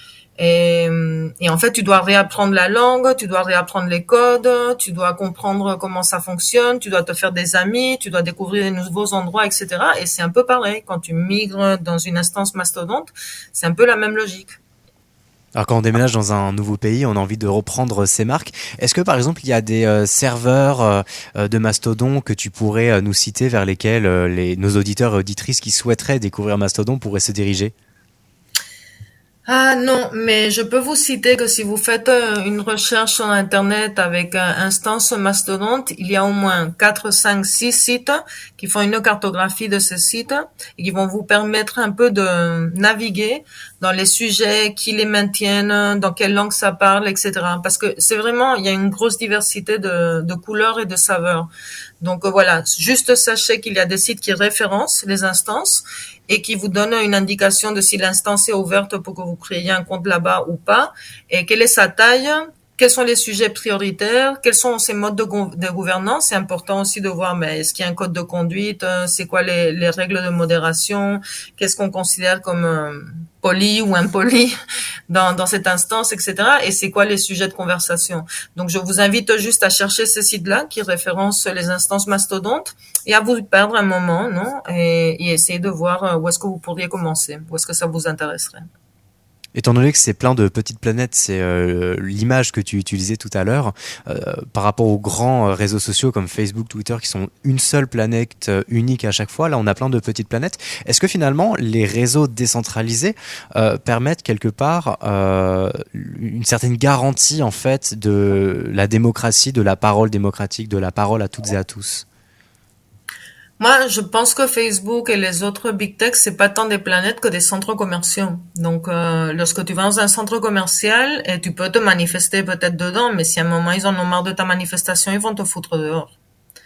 Et, et en fait, tu dois réapprendre la langue, tu dois réapprendre les codes, tu dois comprendre comment ça fonctionne, tu dois te faire des amis, tu dois découvrir de nouveaux endroits, et cetera. Et c'est un peu pareil. Quand tu migres dans une instance mastodonte, c'est un peu la même logique. Alors quand on déménage dans un nouveau pays, on a envie de reprendre ses marques. Est-ce que par exemple, il y a des euh, serveurs euh, de Mastodon que tu pourrais euh, nous citer vers lesquels euh, les, nos auditeurs et auditrices qui souhaiteraient découvrir Mastodon pourraient se diriger ? Ah non, mais je peux vous citer que si vous faites une recherche sur Internet avec instance mastodonte, il y a au moins quatre, cinq, six sites qui font une cartographie de ces sites et qui vont vous permettre un peu de naviguer dans les sujets, qui les maintiennent, dans quelle langue ça parle, et cetera. Parce que c'est vraiment, il y a une grosse diversité de, de couleurs et de saveurs. Donc voilà, juste sachez qu'il y a des sites qui référencent les instances et qui vous donnent une indication de si l'instance est ouverte pour que vous créiez un compte là-bas ou pas, et quelle est sa taille, quels sont les sujets prioritaires, quels sont ses modes de, go- de gouvernance. C'est important aussi de voir, mais est-ce qu'il y a un code de conduite, c'est quoi les, les règles de modération, qu'est-ce qu'on considère comme euh, poli ou impoli dans, dans cette instance, et cetera. Et c'est quoi les sujets de conversation. Donc je vous invite juste à chercher ces sites-là qui référencent les instances mastodontes et à vous perdre un moment, non, et, et essayer de voir où est-ce que vous pourriez commencer, où est-ce que ça vous intéresserait. Étant donné que c'est plein de petites planètes, c'est euh, l'image que tu utilisais tout à l'heure, euh, par rapport aux grands réseaux sociaux comme Facebook, Twitter, qui sont une seule planète euh, unique à chaque fois. Là, on a plein de petites planètes. Est-ce que finalement, les réseaux décentralisés euh, permettent quelque part euh, une certaine garantie en fait de la démocratie, de la parole démocratique, de la parole à toutes et à tous ? Moi, je pense que Facebook et les autres big tech, c'est pas tant des planètes que des centres commerciaux. Donc, euh, lorsque tu vas dans un centre commercial, et tu peux te manifester peut-être dedans, mais si à un moment ils en ont marre de ta manifestation, ils vont te foutre dehors.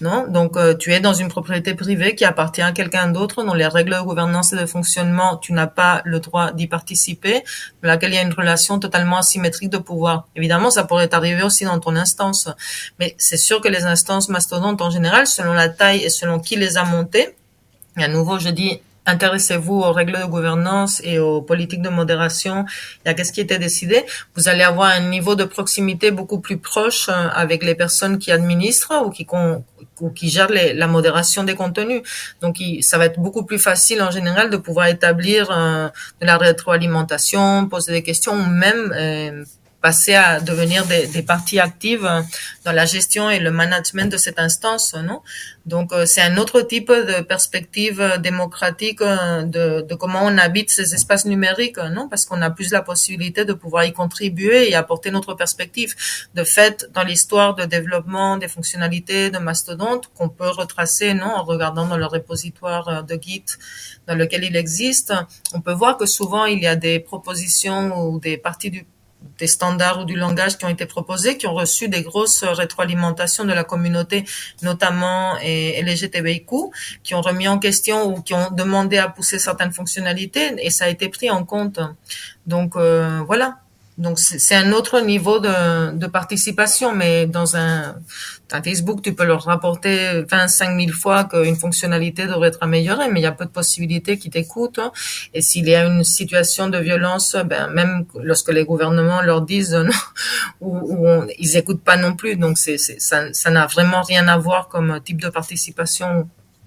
non? Donc, euh, tu es dans une propriété privée qui appartient à quelqu'un d'autre, dont les règles de gouvernance et de fonctionnement, tu n'as pas le droit d'y participer, dans laquelle il y a une relation totalement asymétrique de pouvoir. Évidemment, ça pourrait arriver aussi dans ton instance. Mais c'est sûr que les instances mastodontes, en général, selon la taille et selon qui les a montées, et à nouveau, je dis, intéressez-vous aux règles de gouvernance et aux politiques de modération et à qu'est-ce qui était décidé. Vous allez avoir un niveau de proximité beaucoup plus proche avec les personnes qui administrent ou qui con, ou qui gèrent les, la modération des contenus. Donc, il, ça va être beaucoup plus facile en général de pouvoir établir euh, de la rétroalimentation, poser des questions ou même euh, passer à devenir des, des parties actives dans la gestion et le management de cette instance, non? Donc, euh, c'est un autre type de perspective démocratique euh, de, de comment on habite ces espaces numériques, non? Parce qu'on a plus la possibilité de pouvoir y contribuer et apporter notre perspective. De fait, dans l'histoire de développement des fonctionnalités de Mastodonte, qu'on peut retracer, non? En regardant dans le répositoire de Git dans lequel il existe, on peut voir que souvent il y a des propositions ou des parties du des standards ou du langage qui ont été proposés, qui ont reçu des grosses rétroalimentations de la communauté, notamment et L G B T Q, qui ont remis en question ou qui ont demandé à pousser certaines fonctionnalités, et ça a été pris en compte. Donc euh, voilà. Donc c'est, c'est un autre niveau de, de participation, mais dans un, un Facebook, tu peux leur rapporter vingt-cinq mille fois qu'une fonctionnalité devrait être améliorée, mais il y a peu de possibilités qu'ils t'écoutent. Hein. Et s'il y a une situation de violence, ben même lorsque les gouvernements leur disent non, ou, ou on, ils écoutent pas non plus. Donc c'est, c'est ça, ça n'a vraiment rien à voir comme type de participation.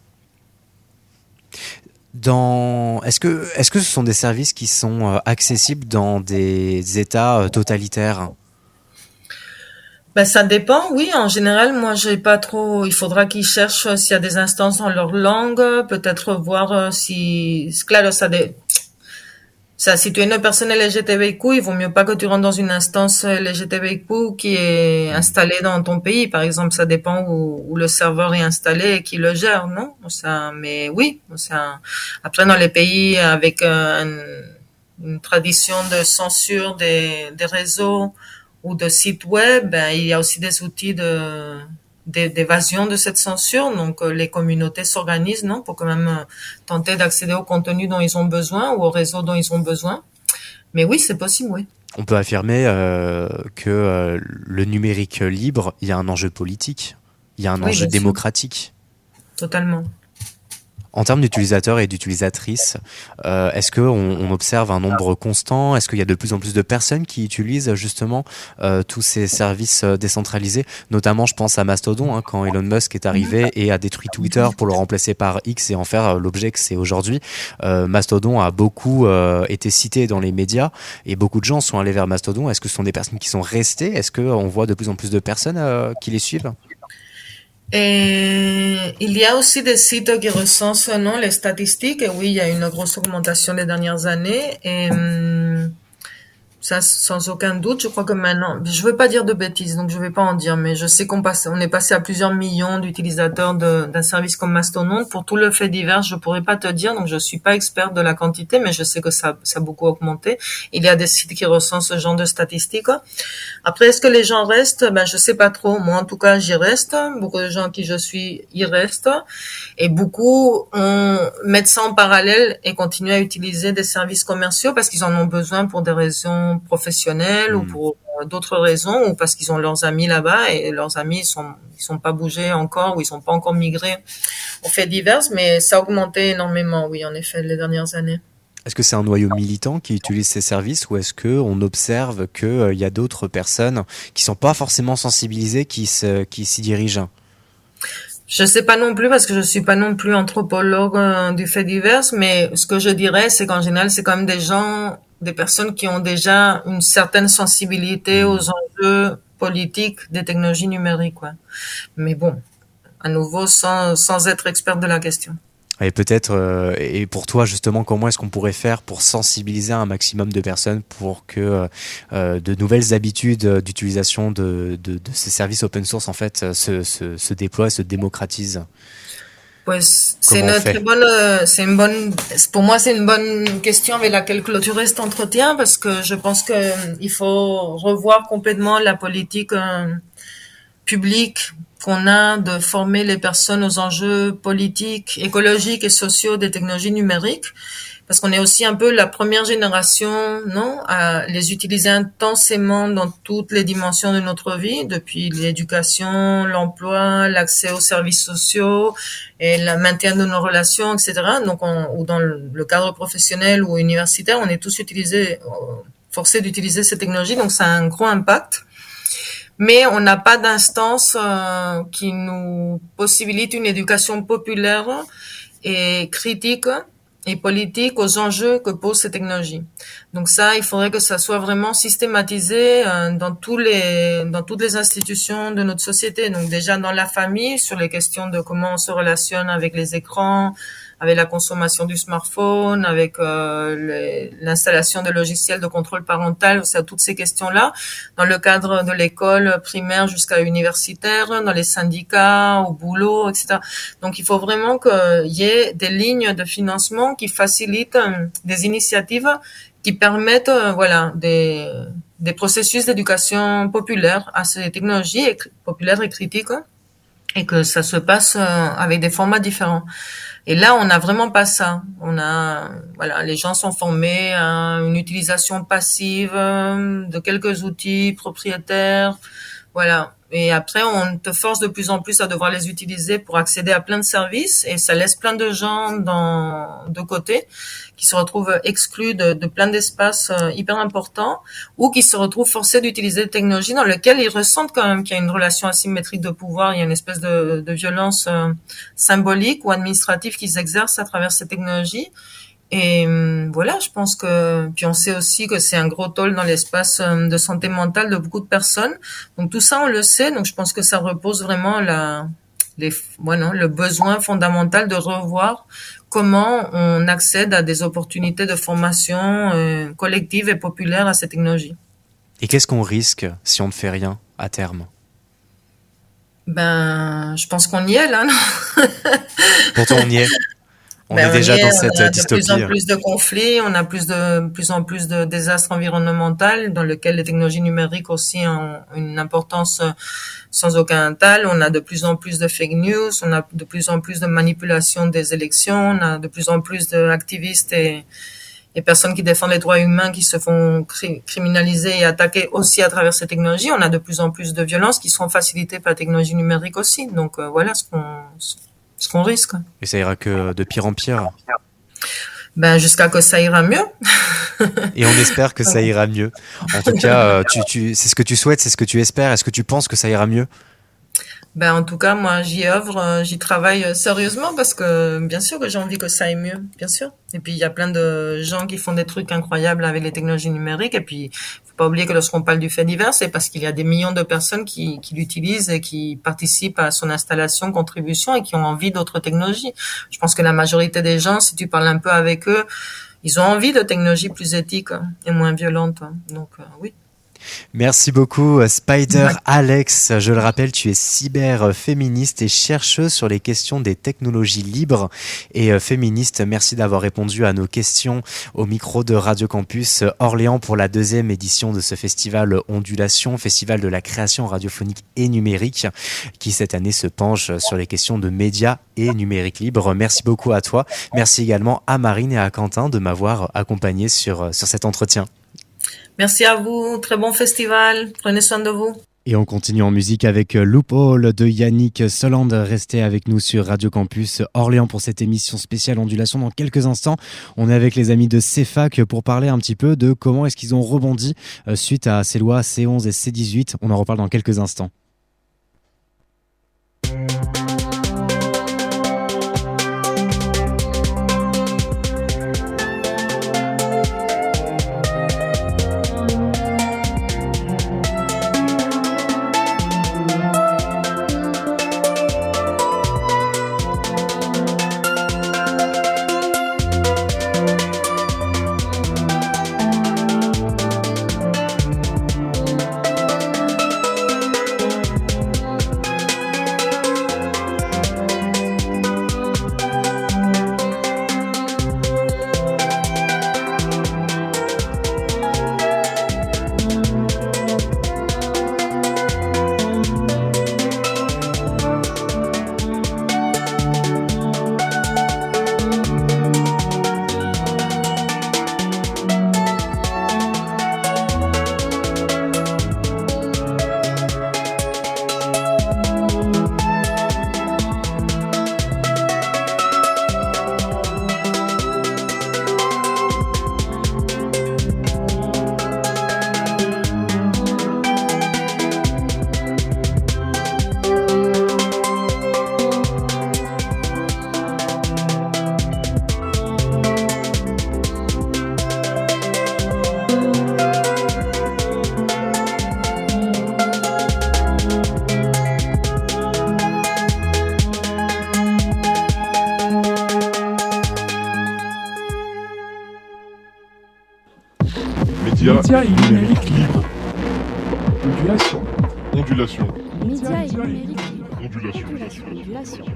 Dans... Est-ce que, est-ce que ce sont des services qui sont accessibles dans des États totalitaires ? Ben, ça dépend, oui. En général, moi, j'ai pas trop, il faudra qu'ils cherchent s'il y a des instances dans leur langue, peut-être voir si, claro, ça dé... Ça, si tu es une personne L G B T Q, il vaut mieux pas que tu rentres dans une instance L G B T Q qui est installée dans ton pays. Par exemple, ça dépend où, où le serveur est installé et qui le gère, non? Ça, mais oui, ça, après, dans les pays avec un, une tradition de censure des, des réseaux ou de sites web, ben, il y a aussi des outils de, d'évasion de cette censure. Donc, les communautés s'organisent, non, pour quand même tenter d'accéder au contenu dont ils ont besoin ou au réseau dont ils ont besoin. Mais oui, c'est possible, oui. On peut affirmer euh, que euh, le numérique libre, il y a un enjeu politique, il y a un oui, enjeu démocratique. Sûr. Totalement. En termes d'utilisateurs et d'utilisatrices, euh, est-ce qu'on on observe un nombre constant ? Est-ce qu'il y a de plus en plus de personnes qui utilisent justement euh, tous ces services euh, décentralisés ? Notamment, je pense à Mastodon, hein, quand Elon Musk est arrivé et a détruit Twitter pour le remplacer par X et en faire euh, l'objet que c'est aujourd'hui. Euh, Mastodon a beaucoup euh, été cité dans les médias et beaucoup de gens sont allés vers Mastodon. Est-ce que ce sont des personnes qui sont restées ? Est-ce qu'on voit de plus en plus de personnes euh, qui les suivent ? Et il y a aussi des sites qui recensent non, les statistiques. Et oui, il y a une grosse augmentation les dernières années. Et hum, ça, sans aucun doute, je crois que maintenant, je veux pas dire de bêtises, donc je vais pas en dire, mais je sais qu'on passe, on est passé à plusieurs millions d'utilisateurs de, d'un service comme Mastodon. Pour tout le fait divers, je pourrais pas te dire, donc je suis pas experte de la quantité, mais je sais que ça, ça a beaucoup augmenté. Il y a des sites qui recensent ce genre de statistiques. Après, est-ce que les gens restent? Ben, je sais pas trop. Moi, en tout cas, j'y reste. Beaucoup de gens qui je suis y restent. Et beaucoup on, mettent ça en parallèle et continuent à utiliser des services commerciaux parce qu'ils en ont besoin pour des raisons professionnels mmh. ou pour d'autres raisons ou parce qu'ils ont leurs amis là-bas et leurs amis ils sont ils sont pas bougés encore ou ils sont pas encore migrés aux faits divers, mais ça a augmenté énormément, oui, en effet, les dernières années. Est-ce que c'est un noyau militant qui utilise ces services ou est-ce que on observe que euh, y a d'autres personnes qui sont pas forcément sensibilisées qui se qui s'y dirigent? Je sais pas non plus parce que je suis pas non plus anthropologue euh, du fait divers, mais ce que je dirais c'est qu'en général c'est quand même des gens des personnes qui ont déjà une certaine sensibilité aux enjeux politiques des technologies numériques, quoi. Mais bon, à nouveau, sans, sans être experte de la question. Et peut-être, euh, et pour toi justement, comment est-ce qu'on pourrait faire pour sensibiliser un maximum de personnes pour que euh, de nouvelles habitudes d'utilisation de, de, de ces services open source en fait se, se, se déploient, se démocratisent? Pues c'est une très bonne, c'est une bonne, pour moi c'est une bonne question avec laquelle clôturer cet entretien parce que je pense que il faut revoir complètement la politique euh, publique qu'on a de former les personnes aux enjeux politiques, écologiques et sociaux des technologies numériques, parce qu'on est aussi un peu la première génération, non, à les utiliser intensément dans toutes les dimensions de notre vie, depuis l'éducation, l'emploi, l'accès aux services sociaux et le maintien de nos relations, et cetera. Donc, on, ou dans le cadre professionnel ou universitaire, on est tous utilisés, forcés d'utiliser ces technologies, donc ça a un gros impact. Mais on n'a pas d'instance euh, qui nous possibilite une éducation populaire et critique et politique aux enjeux que posent ces technologies. Donc ça, il faudrait que ça soit vraiment systématisé euh, dans tous les dans toutes les institutions de notre société. Donc déjà dans la famille, sur les questions de comment on se relationne avec les écrans, avec la consommation du smartphone, avec euh, les, l'installation de logiciels de contrôle parental, c'est toutes ces questions-là, dans le cadre de l'école primaire jusqu'à universitaire, dans les syndicats, au boulot, et cetera. Donc, il faut vraiment qu'il y ait des lignes de financement qui facilitent euh, des initiatives qui permettent, euh, voilà, des, des processus d'éducation populaire à ces technologies, et, populaires et critiques, et que ça se passe euh, avec des formats différents. Et là, on n'a vraiment pas ça. On a, voilà, les gens sont formés à une utilisation passive de quelques outils propriétaires, voilà. Et après, on te force de plus en plus à devoir les utiliser pour accéder à plein de services, et ça laisse plein de gens dans, de côté, qui se retrouvent exclus de, de plein d'espaces euh, hyper importants, ou qui se retrouvent forcés d'utiliser des technologies dans lesquelles ils ressentent quand même qu'il y a une relation asymétrique de pouvoir, il y a une espèce de, de violence euh, symbolique ou administrative qu'ils exercent à travers ces technologies. Et euh, voilà, je pense que, puis on sait aussi que c'est un gros toll dans l'espace euh, de santé mentale de beaucoup de personnes. Donc tout ça, on le sait. Donc je pense que ça repose vraiment la, les, bueno, le besoin fondamental de revoir comment on accède à des opportunités de formation euh, collective et populaire à ces technologies. Et qu'est-ce qu'on risque si on ne fait rien à terme ? Ben, je pense qu'on y est là, non ? Pourtant, on y est. On ben est déjà on y est, dans cette on a dystopie. De plus en plus de conflits, on a plus de plus en plus de désastres environnementaux dans lesquels les technologies numériques aussi ont une importance sans aucun tal. On a de plus en plus de fake news, on a de plus en plus de manipulation des élections, on a de plus en plus d'activistes et, et personnes qui défendent les droits humains qui se font cri- criminaliser et attaquer aussi à travers ces technologies. On a de plus en plus de violences qui sont facilitées par la technologie numérique aussi. Donc euh, voilà ce qu'on ce qu'on risque. Et ça ira que de pire en pire. Ben jusqu'à que ça ira mieux. Et on espère que ça ira mieux. En tout cas, tu, tu, c'est ce que tu souhaites, c'est ce que tu espères. Est-ce que tu penses que ça ira mieux ? Ben en tout cas, moi j'y œuvre, j'y travaille sérieusement parce que bien sûr que j'ai envie que ça aille mieux, bien sûr. Et puis il y a plein de gens qui font des trucs incroyables avec les technologies numériques. Et puis faut pas oublier que lorsqu'on parle du fait divers, c'est parce qu'il y a des millions de personnes qui, qui l'utilisent et qui participent à son installation, contribution et qui ont envie d'autres technologies. Je pense que la majorité des gens, si tu parles un peu avec eux, ils ont envie de technologies plus éthiques et moins violentes. Donc euh, oui. Merci beaucoup Spider Alex. Je le rappelle, tu es cyberféministe et chercheuse sur les questions des technologies libres et féministes. Merci d'avoir répondu à nos questions au micro de Radio Campus Orléans pour la deuxième édition de ce festival Ondulation, festival de la création radiophonique et numérique qui cette année se penche sur les questions de médias et numérique libre. Merci beaucoup à toi. Merci également à Marine et à Quentin de m'avoir accompagné sur, sur cet entretien. Merci à vous, très bon festival, prenez soin de vous. Et on continue en musique avec Loophole de Yannick Soland. Restez avec nous sur Radio Campus Orléans pour cette émission spéciale Ondulation. Dans quelques instants, on est avec les amis de CEFAC pour parler un petit peu de comment est-ce qu'ils ont rebondi suite à ces lois C onze et C dix-huit. On en reparle dans quelques instants. Média et numérique libre. Ondulation. Ondulation. Média et numérique libre. Ondulation. Ondulation.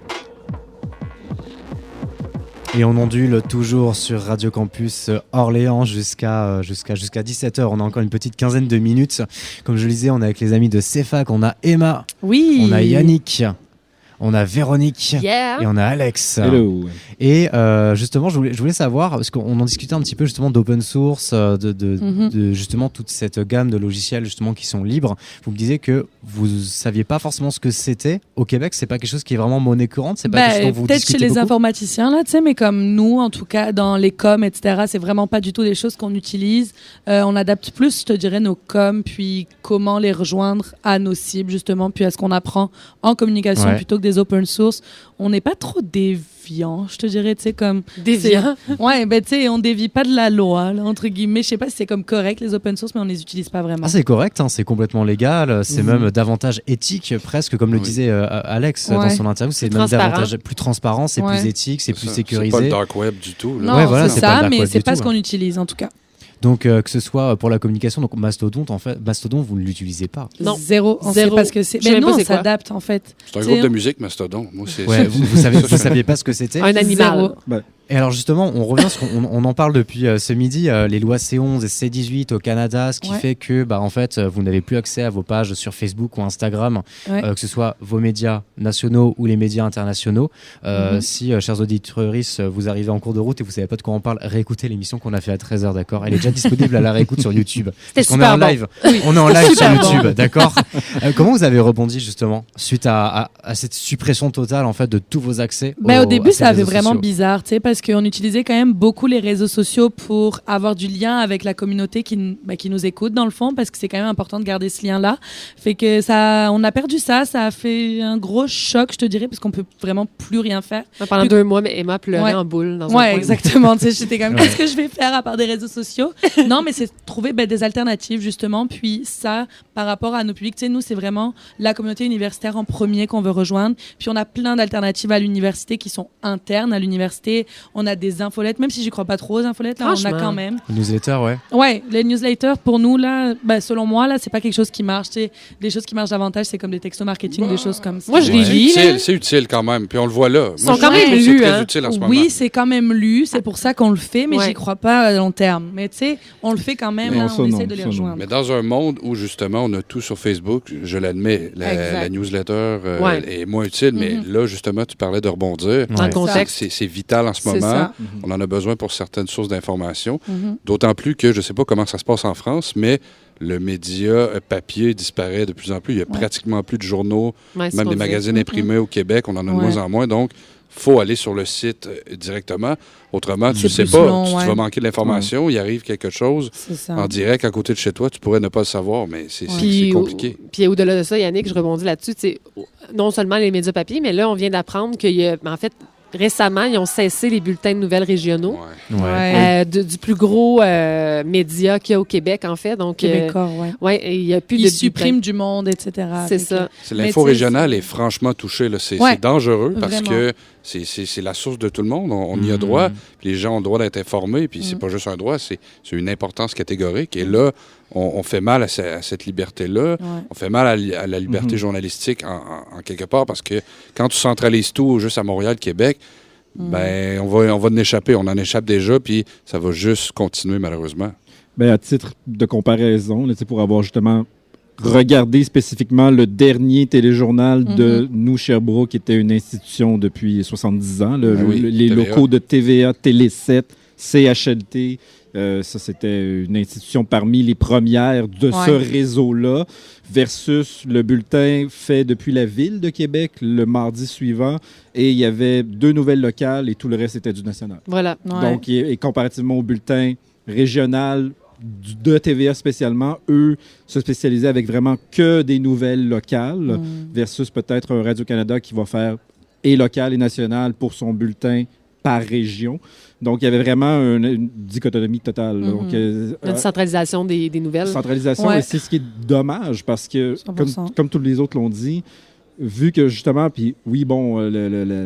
Et on ondule toujours sur Radio Campus Orléans jusqu'à jusqu'à jusqu'à dix-sept heures. On a encore une petite quinzaine de minutes. Comme je le disais, on est avec les amis de CEFAC. On a Emma. Oui. On a Yannick. On a Véronique. Yeah. Et on a Alex. Hello. Et euh, justement, je voulais, je voulais savoir, parce qu'on en discutait un petit peu justement d'open source, de, de, Mm-hmm. de justement toute cette gamme de logiciels justement qui sont libres. Vous me disiez que vous saviez pas forcément ce que c'était. Au Québec, c'est pas quelque chose qui est vraiment monnaie courante. C'est pas Ben, quelque chose dont vous peut-être discutez chez les beaucoup. informaticiens, là, tu sais, mais comme nous, en tout cas, dans les coms, et cetera, c'est vraiment pas du tout des choses qu'on utilise. Euh, on adapte plus, je te dirais, nos coms, puis comment les rejoindre à nos cibles, justement, puis à ce qu'on apprend en communication Ouais. plutôt que des open source. On n'est pas trop déviant, je te dirais, tu sais, comme... Déviant? c'est- Ouais, ben, tu sais, on dévie pas de la loi, là, entre guillemets. Je sais pas si c'est comme correct, les open source, mais on les utilise pas vraiment. Ah, c'est correct, hein, c'est complètement légal, c'est Mhm. même davantage éthique, presque, comme le disait euh, Alex euh, dans Ouais. son interview, c'est Plus même transparent. davantage plus transparent, c'est Ouais. plus éthique, c'est plus ça, sécurisé. C'est pas le dark web du tout. Là. Non, Ouais, voilà, c'est c'est pas le ça, dark mais web c'est du pas tout, ce hein. qu'on utilise, en tout cas. Donc euh, que ce soit pour la communication, donc Mastodon, en fait, Mastodon, vous ne l'utilisez pas. Non. Zéro. On Zéro. sait pas ce que c'est. Je sais Mais même nous, pas on c'est quoi. s'adapte, en fait. C'est un Tu groupe sais, de musique, Mastodon. Moi, c'est, Ouais, c'est- vous, vous savez, vous saviez pas ce que c'était. Un animal. Zéro. Et alors justement, on revient, parce qu'on on en parle depuis euh, ce midi, euh, les lois C onze et C dix-huit au Canada, ce qui Ouais. fait que, bah, en fait, euh, vous n'avez plus accès à vos pages sur Facebook ou Instagram, Ouais. euh, que ce soit vos médias nationaux ou les médias internationaux. Euh, Mhm. Si, euh, chers auditeurs, vous arrivez en cours de route et vous savez pas de quoi on parle, réécoutez l'émission qu'on a fait à treize heures, d'accord? Elle est déjà disponible à la réécoute sur YouTube. Parce qu'on est super en bon. live. Oui, On est en c'était live sur super bon. YouTube, d'accord? Euh, comment vous avez rebondi justement suite à, à, à cette suppression totale en fait de tous vos accès? Ben, aux- au début, à ces ça avait réseaux vraiment sociaux? bizarre, tu sais, parce qu'on utilisait quand même beaucoup les réseaux sociaux pour avoir du lien avec la communauté qui, n- ben, qui nous écoute, dans le fond, parce que c'est quand même important de garder ce lien-là. Fait que ça, on a perdu ça, ça a fait un gros choc, je te dirais, parce qu'on peut vraiment plus rien faire. Pendant Puis- deux mois, mais Emma pleurait Ouais. en boule dans un Ouais, coin. exactement. Tu sais, j'étais comme, Ouais. qu'est-ce que je vais faire à part des réseaux sociaux? Non, mais c'est trouver ben, des alternatives, justement. Puis ça, par rapport à nos publics, tu sais, nous, c'est vraiment la communauté universitaire en premier qu'on veut rejoindre. Puis on a plein d'alternatives à l'université qui sont internes à l'université. On a des infolettes, même si j'y crois pas trop aux infolettes, là, on a Franchement. quand même. Newsletter, ouais. Ouais, les newsletters, pour nous, là, ben, selon moi, là, c'est pas quelque chose qui marche. Tu sais, des choses qui marchent davantage, c'est comme des textos marketing, des choses comme ça. Moi, je les c'est lis, là. utile, c'est utile quand même. Puis on le voit là. Ils Moi, sont je quand trouve même que c'est lus, très hein. utile en ce moment. Oui, c'est quand même lu, c'est pour ça qu'on le fait, mais Ouais. j'y crois pas à long terme. Mais tu sais, on le fait quand même, Non, là, ça, on non, essaie de les ça, non. rejoindre. Mais dans un monde où justement on a tout sur Facebook, je l'admets, la, Exact. la newsletter euh, Ouais. est moins utile, mais Mhm. là justement tu parlais de rebondir. Dans le Ouais. contexte. C'est, c'est vital en ce C'est moment. ça. On en a besoin pour certaines sources d'information. Mhm. D'autant plus que je ne sais pas comment ça se passe en France, mais le média euh, papier disparaît de plus en plus. Il n'y a Ouais. pratiquement plus de journaux, Ouais, c'est même ce des qu'on disait. magazines imprimés au Québec. On en a de Ouais. moins en moins. Donc, faut aller sur le site euh, directement. Autrement, tu ne C'est sais plus pas. long, tu, tu ouais. vas manquer de l'information. Il arrive quelque chose C'est ça. en direct à côté de chez toi. Tu pourrais ne pas le savoir, mais c'est, c'est- Puis, c'est compliqué. au- Puis au-delà de ça, Yannick, je rebondis là-dessus. tu sais, non seulement les médias papier, mais là, on vient d'apprendre qu'il y a, en fait, récemment, ils ont cessé les bulletins de nouvelles régionaux. Ouais. Ouais. euh, de- du plus gros euh, média qu'il y a au Québec, en fait. Donc, euh, Québécois, ouais. ouais, et il n'y a plus Ils de suppriment du monde, et cetera. C'est Fait ça. que- C'est Mais l'info tu sais, régionale c'est- est franchement touchée. Là. C'est, Ouais, c'est dangereux parce vraiment. que c'est, c'est, c'est la source de tout le monde. On, on y a Mhm. droit. Puis les gens ont le droit d'être informés. Puis c'est Mhm. pas juste un droit, c'est, c'est une importance catégorique. Et là, on, on fait mal à, ce- à cette liberté-là. Ouais. On fait mal à, li- à la liberté Mhm. journalistique en, en- en quelque part parce que quand tu centralises tout juste à Montréal, Québec, Mhm. ben on va, on va en échapper. On en échappe déjà. Puis ça va juste continuer malheureusement. Ben, à titre de comparaison, là, tu sais, pour avoir justement regardé spécifiquement le dernier téléjournal de nous, Sherbrooke, qui était une institution depuis soixante-dix ans, le- Ben oui, le- les T V A. locaux de T V A, Télé sept, C H L T, euh, ça c'était une institution parmi les premières de ce Ouais. réseau-là, versus le bulletin fait depuis la ville de Québec le mardi suivant, et il y avait deux nouvelles locales et tout le reste était du national. Voilà. Ouais. Donc, et, et comparativement au bulletin régional du- de T V A spécialement, eux se spécialisaient avec vraiment que des nouvelles locales, Mm. versus peut-être un Radio-Canada qui va faire et local et national pour son bulletin par région. Donc, il y avait vraiment une, une dichotomie totale. là. Mhm. Donc, euh, Une centralisation des, des nouvelles. centralisation, Ouais. et c'est ce qui est dommage parce que, cent pour comme, cent. comme tous les autres l'ont dit, vu que justement, puis oui, bon, euh, le, le- le-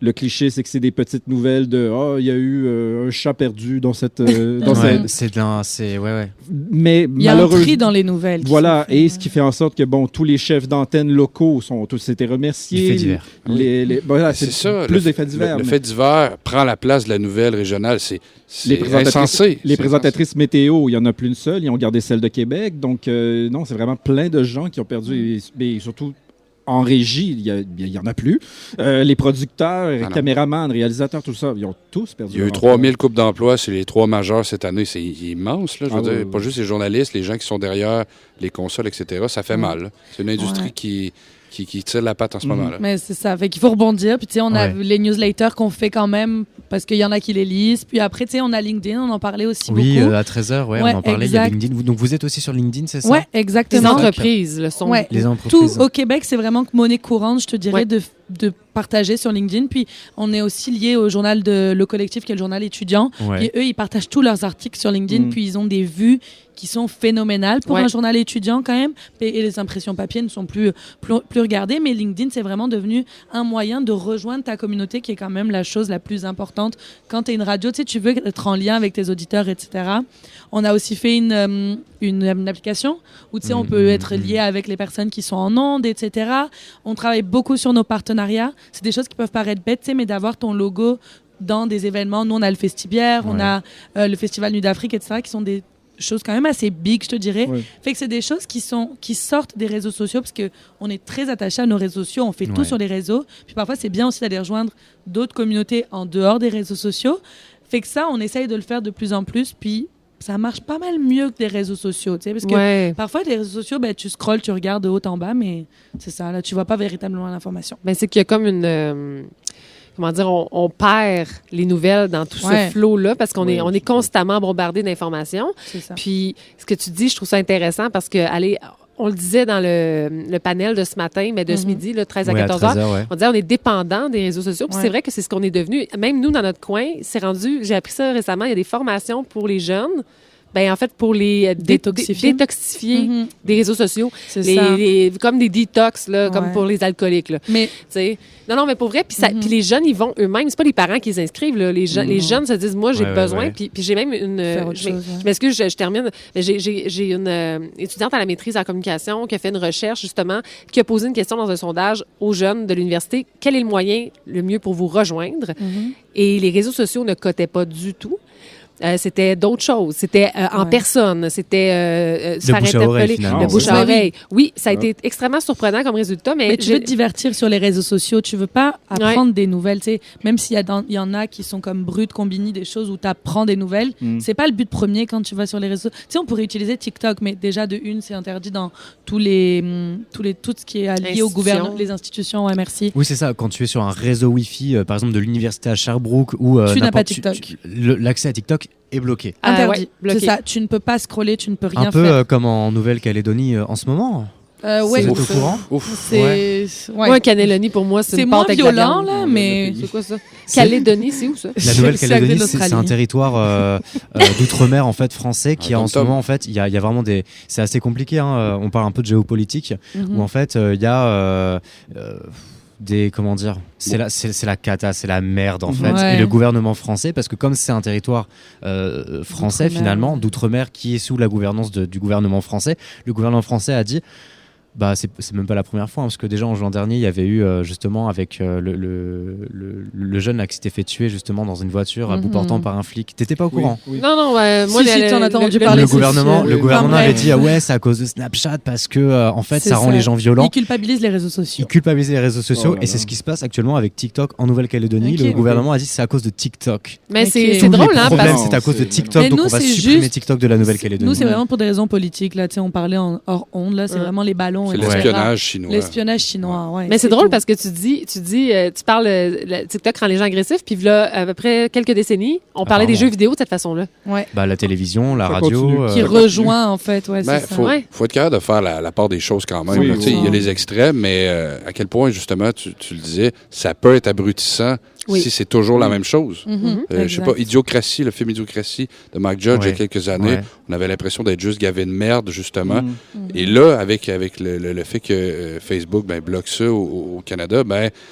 Le cliché, c'est que c'est des petites nouvelles de « Ah, oh, il y a eu euh, un chat perdu dans cette... Euh, dans ouais, cette... C'est d'un... C'est... Ouais, ouais. Mais il y a un tri dans les nouvelles. Voilà, et ce qui fait en sorte que, bon, tous les chefs d'antenne locaux sont tous été remerciés. Les faits divers. Les, les, voilà, c'est, c'est ça. Plus le, des faits divers. Le, mais... le fait divers prend la place de la nouvelle régionale. C'est, c'est les présentatrices, insensé. Les présentatrices insensé. Météo, il n'y en a plus une seule. Ils ont gardé celle de Québec. Donc, euh, non, c'est vraiment plein de gens qui ont perdu. Mais surtout... En régie, il n'y en a plus. Euh, les producteurs, ah caméramans, réalisateurs, tout ça, ils ont tous perdu. Il y a eu trois mille coupes d'emploi sur les trois majeurs cette année. C'est immense, là, je veux ah, dire. oui, pas oui. juste les journalistes, les gens qui sont derrière les consoles, et cetera. Ça fait mmh. mal. Là. C'est une industrie ouais. qui... Qui, qui tire la patte en ce mmh. moment-là. Mais c'est ça. Fait qu'il faut rebondir. Puis, tu sais, on a ouais. les newsletters qu'on fait quand même parce qu'il y en a qui les lisent. Puis après, tu sais, on a LinkedIn. On en parlait aussi oui, beaucoup. Oui, euh, à treize heures, ouais, ouais, on en parlait. exact. Il y a LinkedIn. Donc, vous êtes aussi sur LinkedIn, c'est ça? Oui, exactement. Les entreprises le sont. Ouais. Les entreprises. Tout au Québec, c'est vraiment monnaie courante, je te dirais, ouais. de, de partager sur LinkedIn. Puis, on est aussi lié au journal de Le Collectif, qui est le journal étudiant. Ouais. Et eux, ils partagent tous leurs articles sur LinkedIn. Mmh. Puis, ils ont des vues qui sont phénoménales pour ouais. un journal étudiant quand même. Et, et les impressions papier ne sont plus, plus, plus regardées. Mais LinkedIn, c'est vraiment devenu un moyen de rejoindre ta communauté, qui est quand même la chose la plus importante. Quand tu es une radio, tu sais, tu veux être en lien avec tes auditeurs, et cetera. On a aussi fait une, euh, une, une application où, tu sais, mmh, on peut être lié avec les personnes qui sont en ondes, et cetera. On travaille beaucoup sur nos partenariats. C'est des choses qui peuvent paraître bêtes, tu sais, mais d'avoir ton logo dans des événements. Nous, on a le Festibière, ouais. on a euh, le Festival Nuit d'Afrique, et cetera, qui sont des choses quand même assez big, je te dirais. Oui. Fait que c'est des choses qui sont qui sortent des réseaux sociaux parce que on est très attaché à nos réseaux sociaux, on fait ouais. tout sur les réseaux. Puis parfois c'est bien aussi d'aller rejoindre d'autres communautés en dehors des réseaux sociaux. Fait que ça, on essaye de le faire de plus en plus. Puis ça marche pas mal mieux que des réseaux sociaux, tu sais, parce que ouais. parfois les réseaux sociaux, ben tu scrolles, tu regardes de haut en bas, mais c'est ça, là, tu vois pas véritablement l'information. Ben c'est qu'il y a comme une euh... comment dire, on, on perd les nouvelles dans tout ouais. ce flot-là parce qu'on oui, est, on est constamment bombardé d'informations. C'est ça. Puis, ce que tu dis, je trouve ça intéressant parce que, allez, on le disait dans le, le panel de ce matin, mais de mm-hmm. ce midi, là, treize à quatorze heures, ouais. on disait on est dépendant des réseaux sociaux. Puis ouais. c'est vrai que c'est ce qu'on est devenu. Même nous, dans notre coin, c'est rendu, j'ai appris ça récemment, il y a des formations pour les jeunes. Ben, en fait, pour les détoxifier, détoxifier mm-hmm. des réseaux sociaux. C'est les, ça. Les, comme des détox, là, ouais. comme pour les alcooliques. Là. Mais, t'sais, non, non, mais pour vrai, puis mm-hmm. les jeunes, ils vont eux-mêmes. C'est pas les parents qui les inscrivent. Là. Les, je, mm-hmm. les jeunes se disent, moi, j'ai ouais, besoin. Ouais, ouais. Puis, puis j'ai même une... Euh, chose, ouais. Je m'excuse, je, je termine. Mais j'ai, j'ai, j'ai une euh, étudiante à la maîtrise en communication qui a fait une recherche, justement, qui a posé une question dans un sondage aux jeunes de l'université. Quel est le moyen le mieux pour vous rejoindre? Mm-hmm. Et les réseaux sociaux ne cotaient pas du tout. Euh, c'était d'autres choses. C'était euh, en ouais. personne. C'était euh, se faire interpeller. Le bouche à oreille. Oui, ça a ouais. été extrêmement surprenant comme résultat. Mais, mais tu veux te divertir sur les réseaux sociaux. Tu veux pas apprendre ouais. des nouvelles. T'sais, même s'il y, a dans, il y en a qui sont comme Brut, Combini, des choses où tu apprends des nouvelles, mm. c'est pas le but premier quand tu vas sur les réseaux. Tu sais, on pourrait utiliser TikTok, mais déjà de une, c'est interdit dans tous les, tous les, tout ce qui est lié au gouvernement, les institutions. Ouais, merci. Oui, c'est ça. Quand tu es sur un réseau Wi-Fi, euh, par exemple de l'université à Sherbrooke, ou euh, tu n'as pas TikTok. Tu, tu, le, l'accès à TikTok est bloqué. Interdit. Ah, ouais, c'est ça. Tu ne peux pas scroller, tu ne peux rien faire. Un peu faire. Euh, comme en Nouvelle-Calédonie euh, en ce moment. Euh, ouais. Vous êtes au courant? Ouf. C'est... Ouais. Ouais. ouais, Canélonie, pour moi, c'est, c'est une moins pâte violent, là, mais... C'est quoi ça? C'est... Calédonie, c'est où ça? La Nouvelle-Calédonie, c'est, c'est un territoire euh, euh, d'outre-mer, en fait, français, qui ah, a en ce moment, en fait, il y a, y a vraiment des... C'est assez compliqué, hein. On parle un peu de géopolitique, mm-hmm. où, en fait, il euh, y a... Euh, euh, des comment dire c'est la c'est, c'est la cata, c'est la merde en fait ouais. Et le gouvernement français, parce que comme c'est un territoire euh, français d'outre-mer. Finalement d'outre-mer qui est sous la gouvernance de, du gouvernement français, le gouvernement français a dit bah c'est, c'est même pas la première fois, hein, parce que déjà en juin dernier il y avait eu euh, justement avec euh, le, le, le, le jeune là qui s'était fait tuer justement dans une voiture à mm-hmm. bout portant par un flic. T'étais pas au courant? Oui, oui. Non non ouais, moi si, si, t'en as entendu parler. Le gouvernement c'est, le c'est, gouvernement c'est, avait dit ah ouais c'est à cause de Snapchat parce que euh, en fait ça, ça rend les gens violents. Ils culpabilisent les réseaux sociaux. Ils culpabilisent les réseaux sociaux oh là là. Et c'est ce qui se passe actuellement avec TikTok en Nouvelle-Calédonie. Okay. Le gouvernement a dit c'est à cause de TikTok. Mais okay. c'est, c'est drôle hein. Le problème parce... c'est à cause de TikTok, donc on va supprimer TikTok de la Nouvelle-Calédonie. Nous c'est vraiment pour des raisons politiques là, tu sais on parlait en hors onde là, c'est vraiment les ballons. C'est l'espionnage chinois. L'espionnage chinois, ouais. Mais c'est, c'est drôle tout. Parce que tu dis, tu dis, euh, tu parles, euh, TikTok rend les gens agressifs, puis là, à peu près quelques décennies, on parlait ah, des jeux vidéo de cette façon-là. Ouais. Bah la télévision, la ça radio, euh, qui rejoint en fait, ouais. Ben, c'est ça. Faut, ouais. faut être capable de faire la, la part des choses quand même. Oui, là, oui. Il y a les extraits, mais euh, à quel point justement, tu, tu le disais, ça peut être abrutissant. Oui. Si c'est toujours la même chose. Mm-hmm. Euh, je sais pas, Idiocratie, le film Idiocratie de Mike Judge, ouais. il y a quelques années, ouais. on avait l'impression d'être juste gavé de merde, justement. Mm-hmm. Et là, avec, avec le, le, le fait que euh, Facebook ben, bloque ça au, au Canada, ben,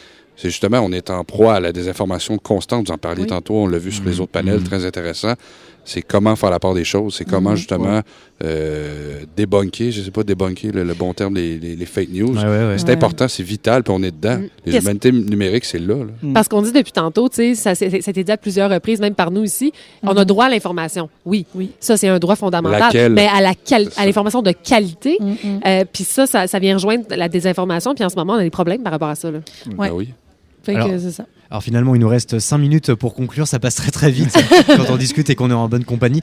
c'est justement, on est en proie à la désinformation constante. Vous en parliez Oui. tantôt, on l'a vu sur les autres panels, Mmh. très intéressant. C'est comment faire la part des choses, c'est comment Mhm. justement euh, débunker, je sais pas débunker le, le bon terme, les, les, les fake news. Ouais, ouais, ouais. C'est Ouais. important, c'est vital, puis on est dedans. Mm. Les Qu'est-ce- humanités numériques, c'est là. là. Mm. Parce qu'on dit depuis tantôt, tu sais, ça, s'est- ça a été dit à plusieurs reprises, même par nous ici, on a droit à l'information. Oui, Oui. ça, c'est un droit fondamental. Laquelle? Mais à la quali- C'est ça. à l'information de qualité. Mm, mm. Euh, puis ça, ça, ça vient rejoindre la désinformation. Puis en ce moment, on a des problèmes par rapport à ça. Là. Ouais. Ben oui. Fait Alors- que c'est ça. Alors finalement, il nous reste cinq minutes pour conclure. Ça passe très très vite quand on discute et qu'on est en bonne compagnie.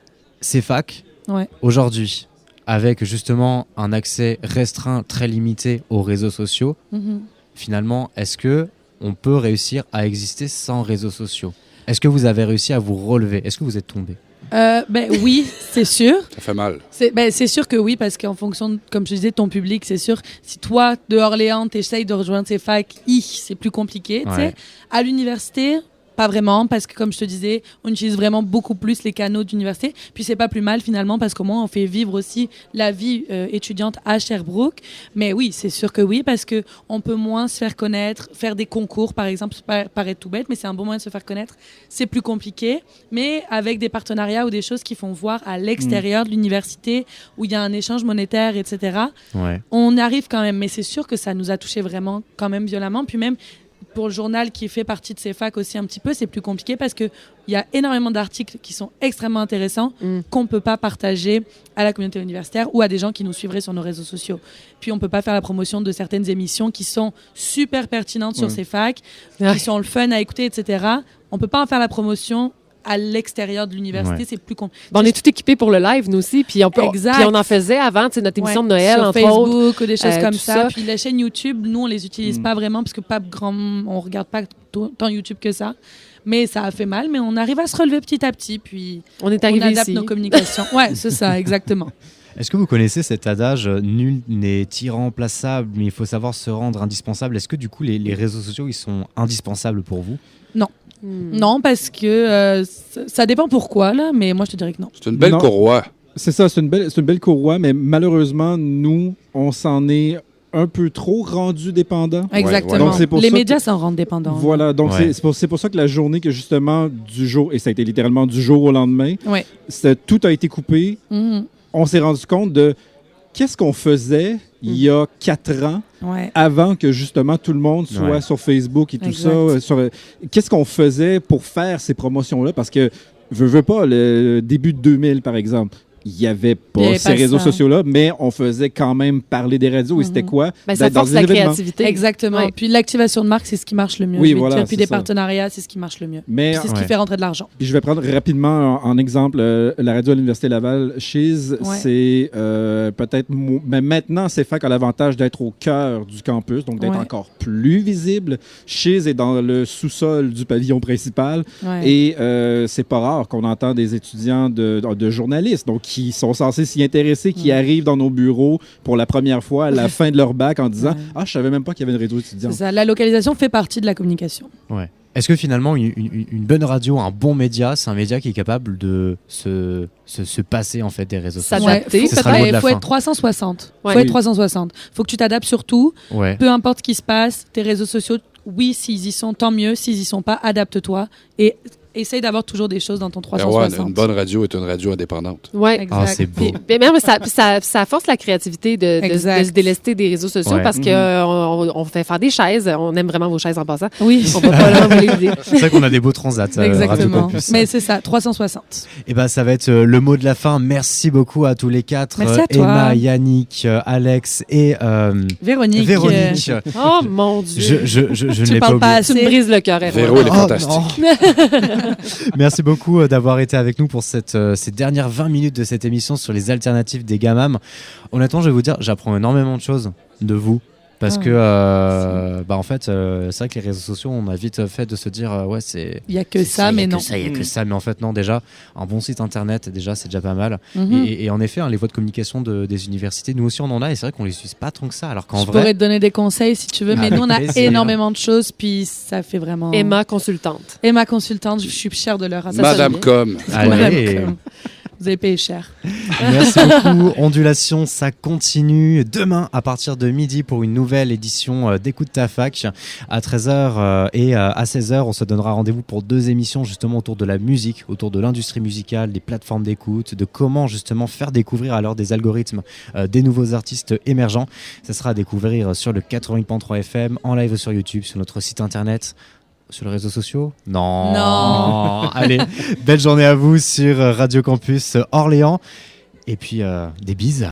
C F A C, Ouais. aujourd'hui, avec justement un accès restreint, très limité aux réseaux sociaux, Mhm. finalement, est-ce que on peut réussir à exister sans réseaux sociaux? Est-ce que vous avez réussi à vous relever? Est-ce que vous êtes tombé? Euh, ben oui, c'est sûr. Ça fait mal. C'est ben, c'est sûr que oui, parce qu'en fonction, de, comme je disais, de ton public, c'est sûr, si toi, de Orléans, t'essayes de rejoindre ces facs, hi, c'est plus compliqué. tu sais. Ouais. À l'université, pas vraiment, parce que comme je te disais, on utilise vraiment beaucoup plus les canaux d'université. Puis c'est pas plus mal finalement, parce qu'au moins on fait vivre aussi la vie euh, étudiante à Sherbrooke. Mais oui, c'est sûr que oui, parce que on peut moins se faire connaître, faire des concours par exemple, ça paraît- paraît tout bête, mais c'est un bon moyen de se faire connaître. C'est plus compliqué, mais avec des partenariats ou des choses qui font voir à l'extérieur de l'université, où il y a un échange monétaire, et cetera. Ouais. On arrive quand même, mais c'est sûr que ça nous a touché vraiment quand même violemment. Puis même pour le journal qui fait partie de ces facs aussi un petit peu, c'est plus compliqué parce qu'il y a énormément d'articles qui sont extrêmement intéressants Mm. qu'on ne peut pas partager à la communauté universitaire ou à des gens qui nous suivraient sur nos réseaux sociaux. Puis on ne peut pas faire la promotion de certaines émissions qui sont super pertinentes sur Ouais. ces facs, Ouais. qui sont le fun à écouter, et cetera. On ne peut pas en faire la promotion à l'extérieur de l'université, Ouais. c'est plus compliqué. Bon, on est tout équipé pour le live, nous aussi. Puis on, peut- Exact. puis on en faisait avant, tu sais, notre émission Ouais, de Noël, sur entre Facebook autres. ou des choses euh, comme tout ça. ça. Puis les chaînes YouTube, nous on les utilise Mm. pas vraiment parce que pas grand, on regarde pas tout- tant YouTube que ça. Mais ça a fait mal, mais on arrive à se relever petit à petit, puis On est on arrivé adapte ici. nos communications. Ouais, c'est ça, exactement. Est-ce que vous connaissez cet adage euh, nul n'est irremplaçable, mais il faut savoir se rendre indispensable? Est-ce que du coup les, les réseaux sociaux ils sont indispensables pour vous? Hmm. Non, parce que euh, ça, ça dépend pourquoi là, mais moi je te dirais que non. C'est une belle Non. courroie. C'est ça, c'est une belle, c'est une belle courroie, mais malheureusement, nous, on s'en est un peu trop rendu dépendant. Exactement. Donc, c'est pour les ça médias que- s'en rendent dépendants. Voilà, donc Ouais. c'est- c'est pour, c'est pour ça que la journée que justement du jour, et ça a été littéralement du jour au lendemain, Ouais. c'est- tout a été coupé. Mhm. On s'est rendu compte de qu'est-ce qu'on faisait il y a quatre ans Ouais. avant que justement tout le monde soit Ouais. sur Facebook et tout Exact. ça. euh, sur, euh, qu'est-ce qu'on faisait pour faire ces promotions-là? Parce que, veux, veux pas, le début de deux mille, par exemple, il n'y avait pas Il y avait ces pas réseaux ça. sociaux-là, mais on faisait quand même parler des radios. Et c'était Mhm. quoi? Ben, ça D'être dans force des la événements. créativité. Exactement. Ouais. Puis l'activation de marque, c'est ce qui marche le mieux. Oui, je vais te voilà, dire. Puis c'est des ça. partenariats, c'est ce qui marche le mieux. Mais Puis c'est ce qui Ouais. fait rentrer de l'argent. Puis je vais prendre rapidement en, en exemple euh, la radio à l'Université Laval. Chiz, Ouais. c'est euh, peut-être. mo- Mais maintenant, c'est fait a l'avantage d'être au cœur du campus, donc d'être Ouais. encore plus visible. Chiz est dans le sous-sol du pavillon principal. Ouais. Et euh, c'est pas rare qu'on entend des étudiants de, de, de journalistes, donc qui sont censés s'y intéresser, qui Mm. arrivent dans nos bureaux pour la première fois à la fin de leur bac en disant Ouais. Ah, je savais même pas qu'il y avait une radio étudiante. C'est ça. La localisation fait partie de la communication. Ouais. Est-ce que finalement une, une- une bonne radio, un bon média, c'est un média qui est capable de se, se, se passer en fait des réseaux sociaux? S'adapter, faut, Ce sera le mot de la faut fin. être trois cent soixante. Ouais. Faut Oui. être trois cent soixante. Faut que tu t'adaptes surtout. Ouais. Peu importe ce qui se passe, tes réseaux sociaux, oui, s'ils y sont, tant mieux. S'ils y sont pas, adapte-toi et essaye d'avoir toujours des choses dans ton trois cent Erwan, soixante. une bonne radio est une radio indépendante. Ouais. Exact. Ah, c'est beau. Puis, puis même, ça, puis ça, ça force la créativité de, de, Exact. de se délester des réseaux sociaux Ouais. parce Mhm. qu'on on, on fait faire des chaises. On aime vraiment vos chaises en passant. Oui, On va pas leur envoyer l'idée. C'est vrai qu'on a des beaux transats. euh, Radio exactement. Campus. Mais c'est ça, trois cent soixante. Et ben ça va être euh, le mot de la fin. Merci beaucoup à tous les quatre. Merci à Euh, toi. Emma, Yannick, euh, Alex et euh, Véronique. Véronique. Oh mon Dieu. Je, je, je, je ne Tu l'ai pas parles pas oublié. Tu me assez. brises le cœur, Erwan. Véro, elle est Oh, fantastique. non. Merci beaucoup euh, d'avoir été avec nous pour cette, euh, ces dernières vingt minutes de cette émission sur les alternatives des gamams. Honnêtement, je vais vous dire, j'apprends énormément de choses de vous. Parce Ah, que, euh, bah en fait, euh, c'est vrai que les réseaux sociaux, on a vite fait de se dire, euh, ouais, c'est. Il y a que c'est ça, il y mais a que non. ça, il y a que Mm. ça, mais en fait, non, déjà, un bon site internet, déjà, c'est déjà pas mal. Mhm. Et, et en effet, hein, les voies de communication de- des universités, nous aussi, on en a, et c'est vrai qu'on les utilise pas tant que ça. Alors qu'en Je vrai. pourrais te donner des conseils si tu veux, mais Avec nous on a plaisir. énormément de choses, puis ça fait vraiment. Emma, consultante. Emma consultante, je suis fière de leur Madame Com. Allez. Vous avez payé cher. Merci beaucoup. Ondulation, ça continue demain à partir de midi pour une nouvelle édition d'Écoute ta fac. À treize heures et à seize heures, on se donnera rendez-vous pour deux émissions justement autour de la musique, autour de l'industrie musicale, des plateformes d'écoute, de comment justement faire découvrir alors des algorithmes euh, des nouveaux artistes émergents. Ça sera à découvrir sur le quatre-vingt-huit virgule trois F M, en live sur YouTube, sur notre site internet. Sur les réseaux sociaux ? Non. Non. Allez, belle journée à vous sur Radio Campus Orléans. Et puis, euh, des bises.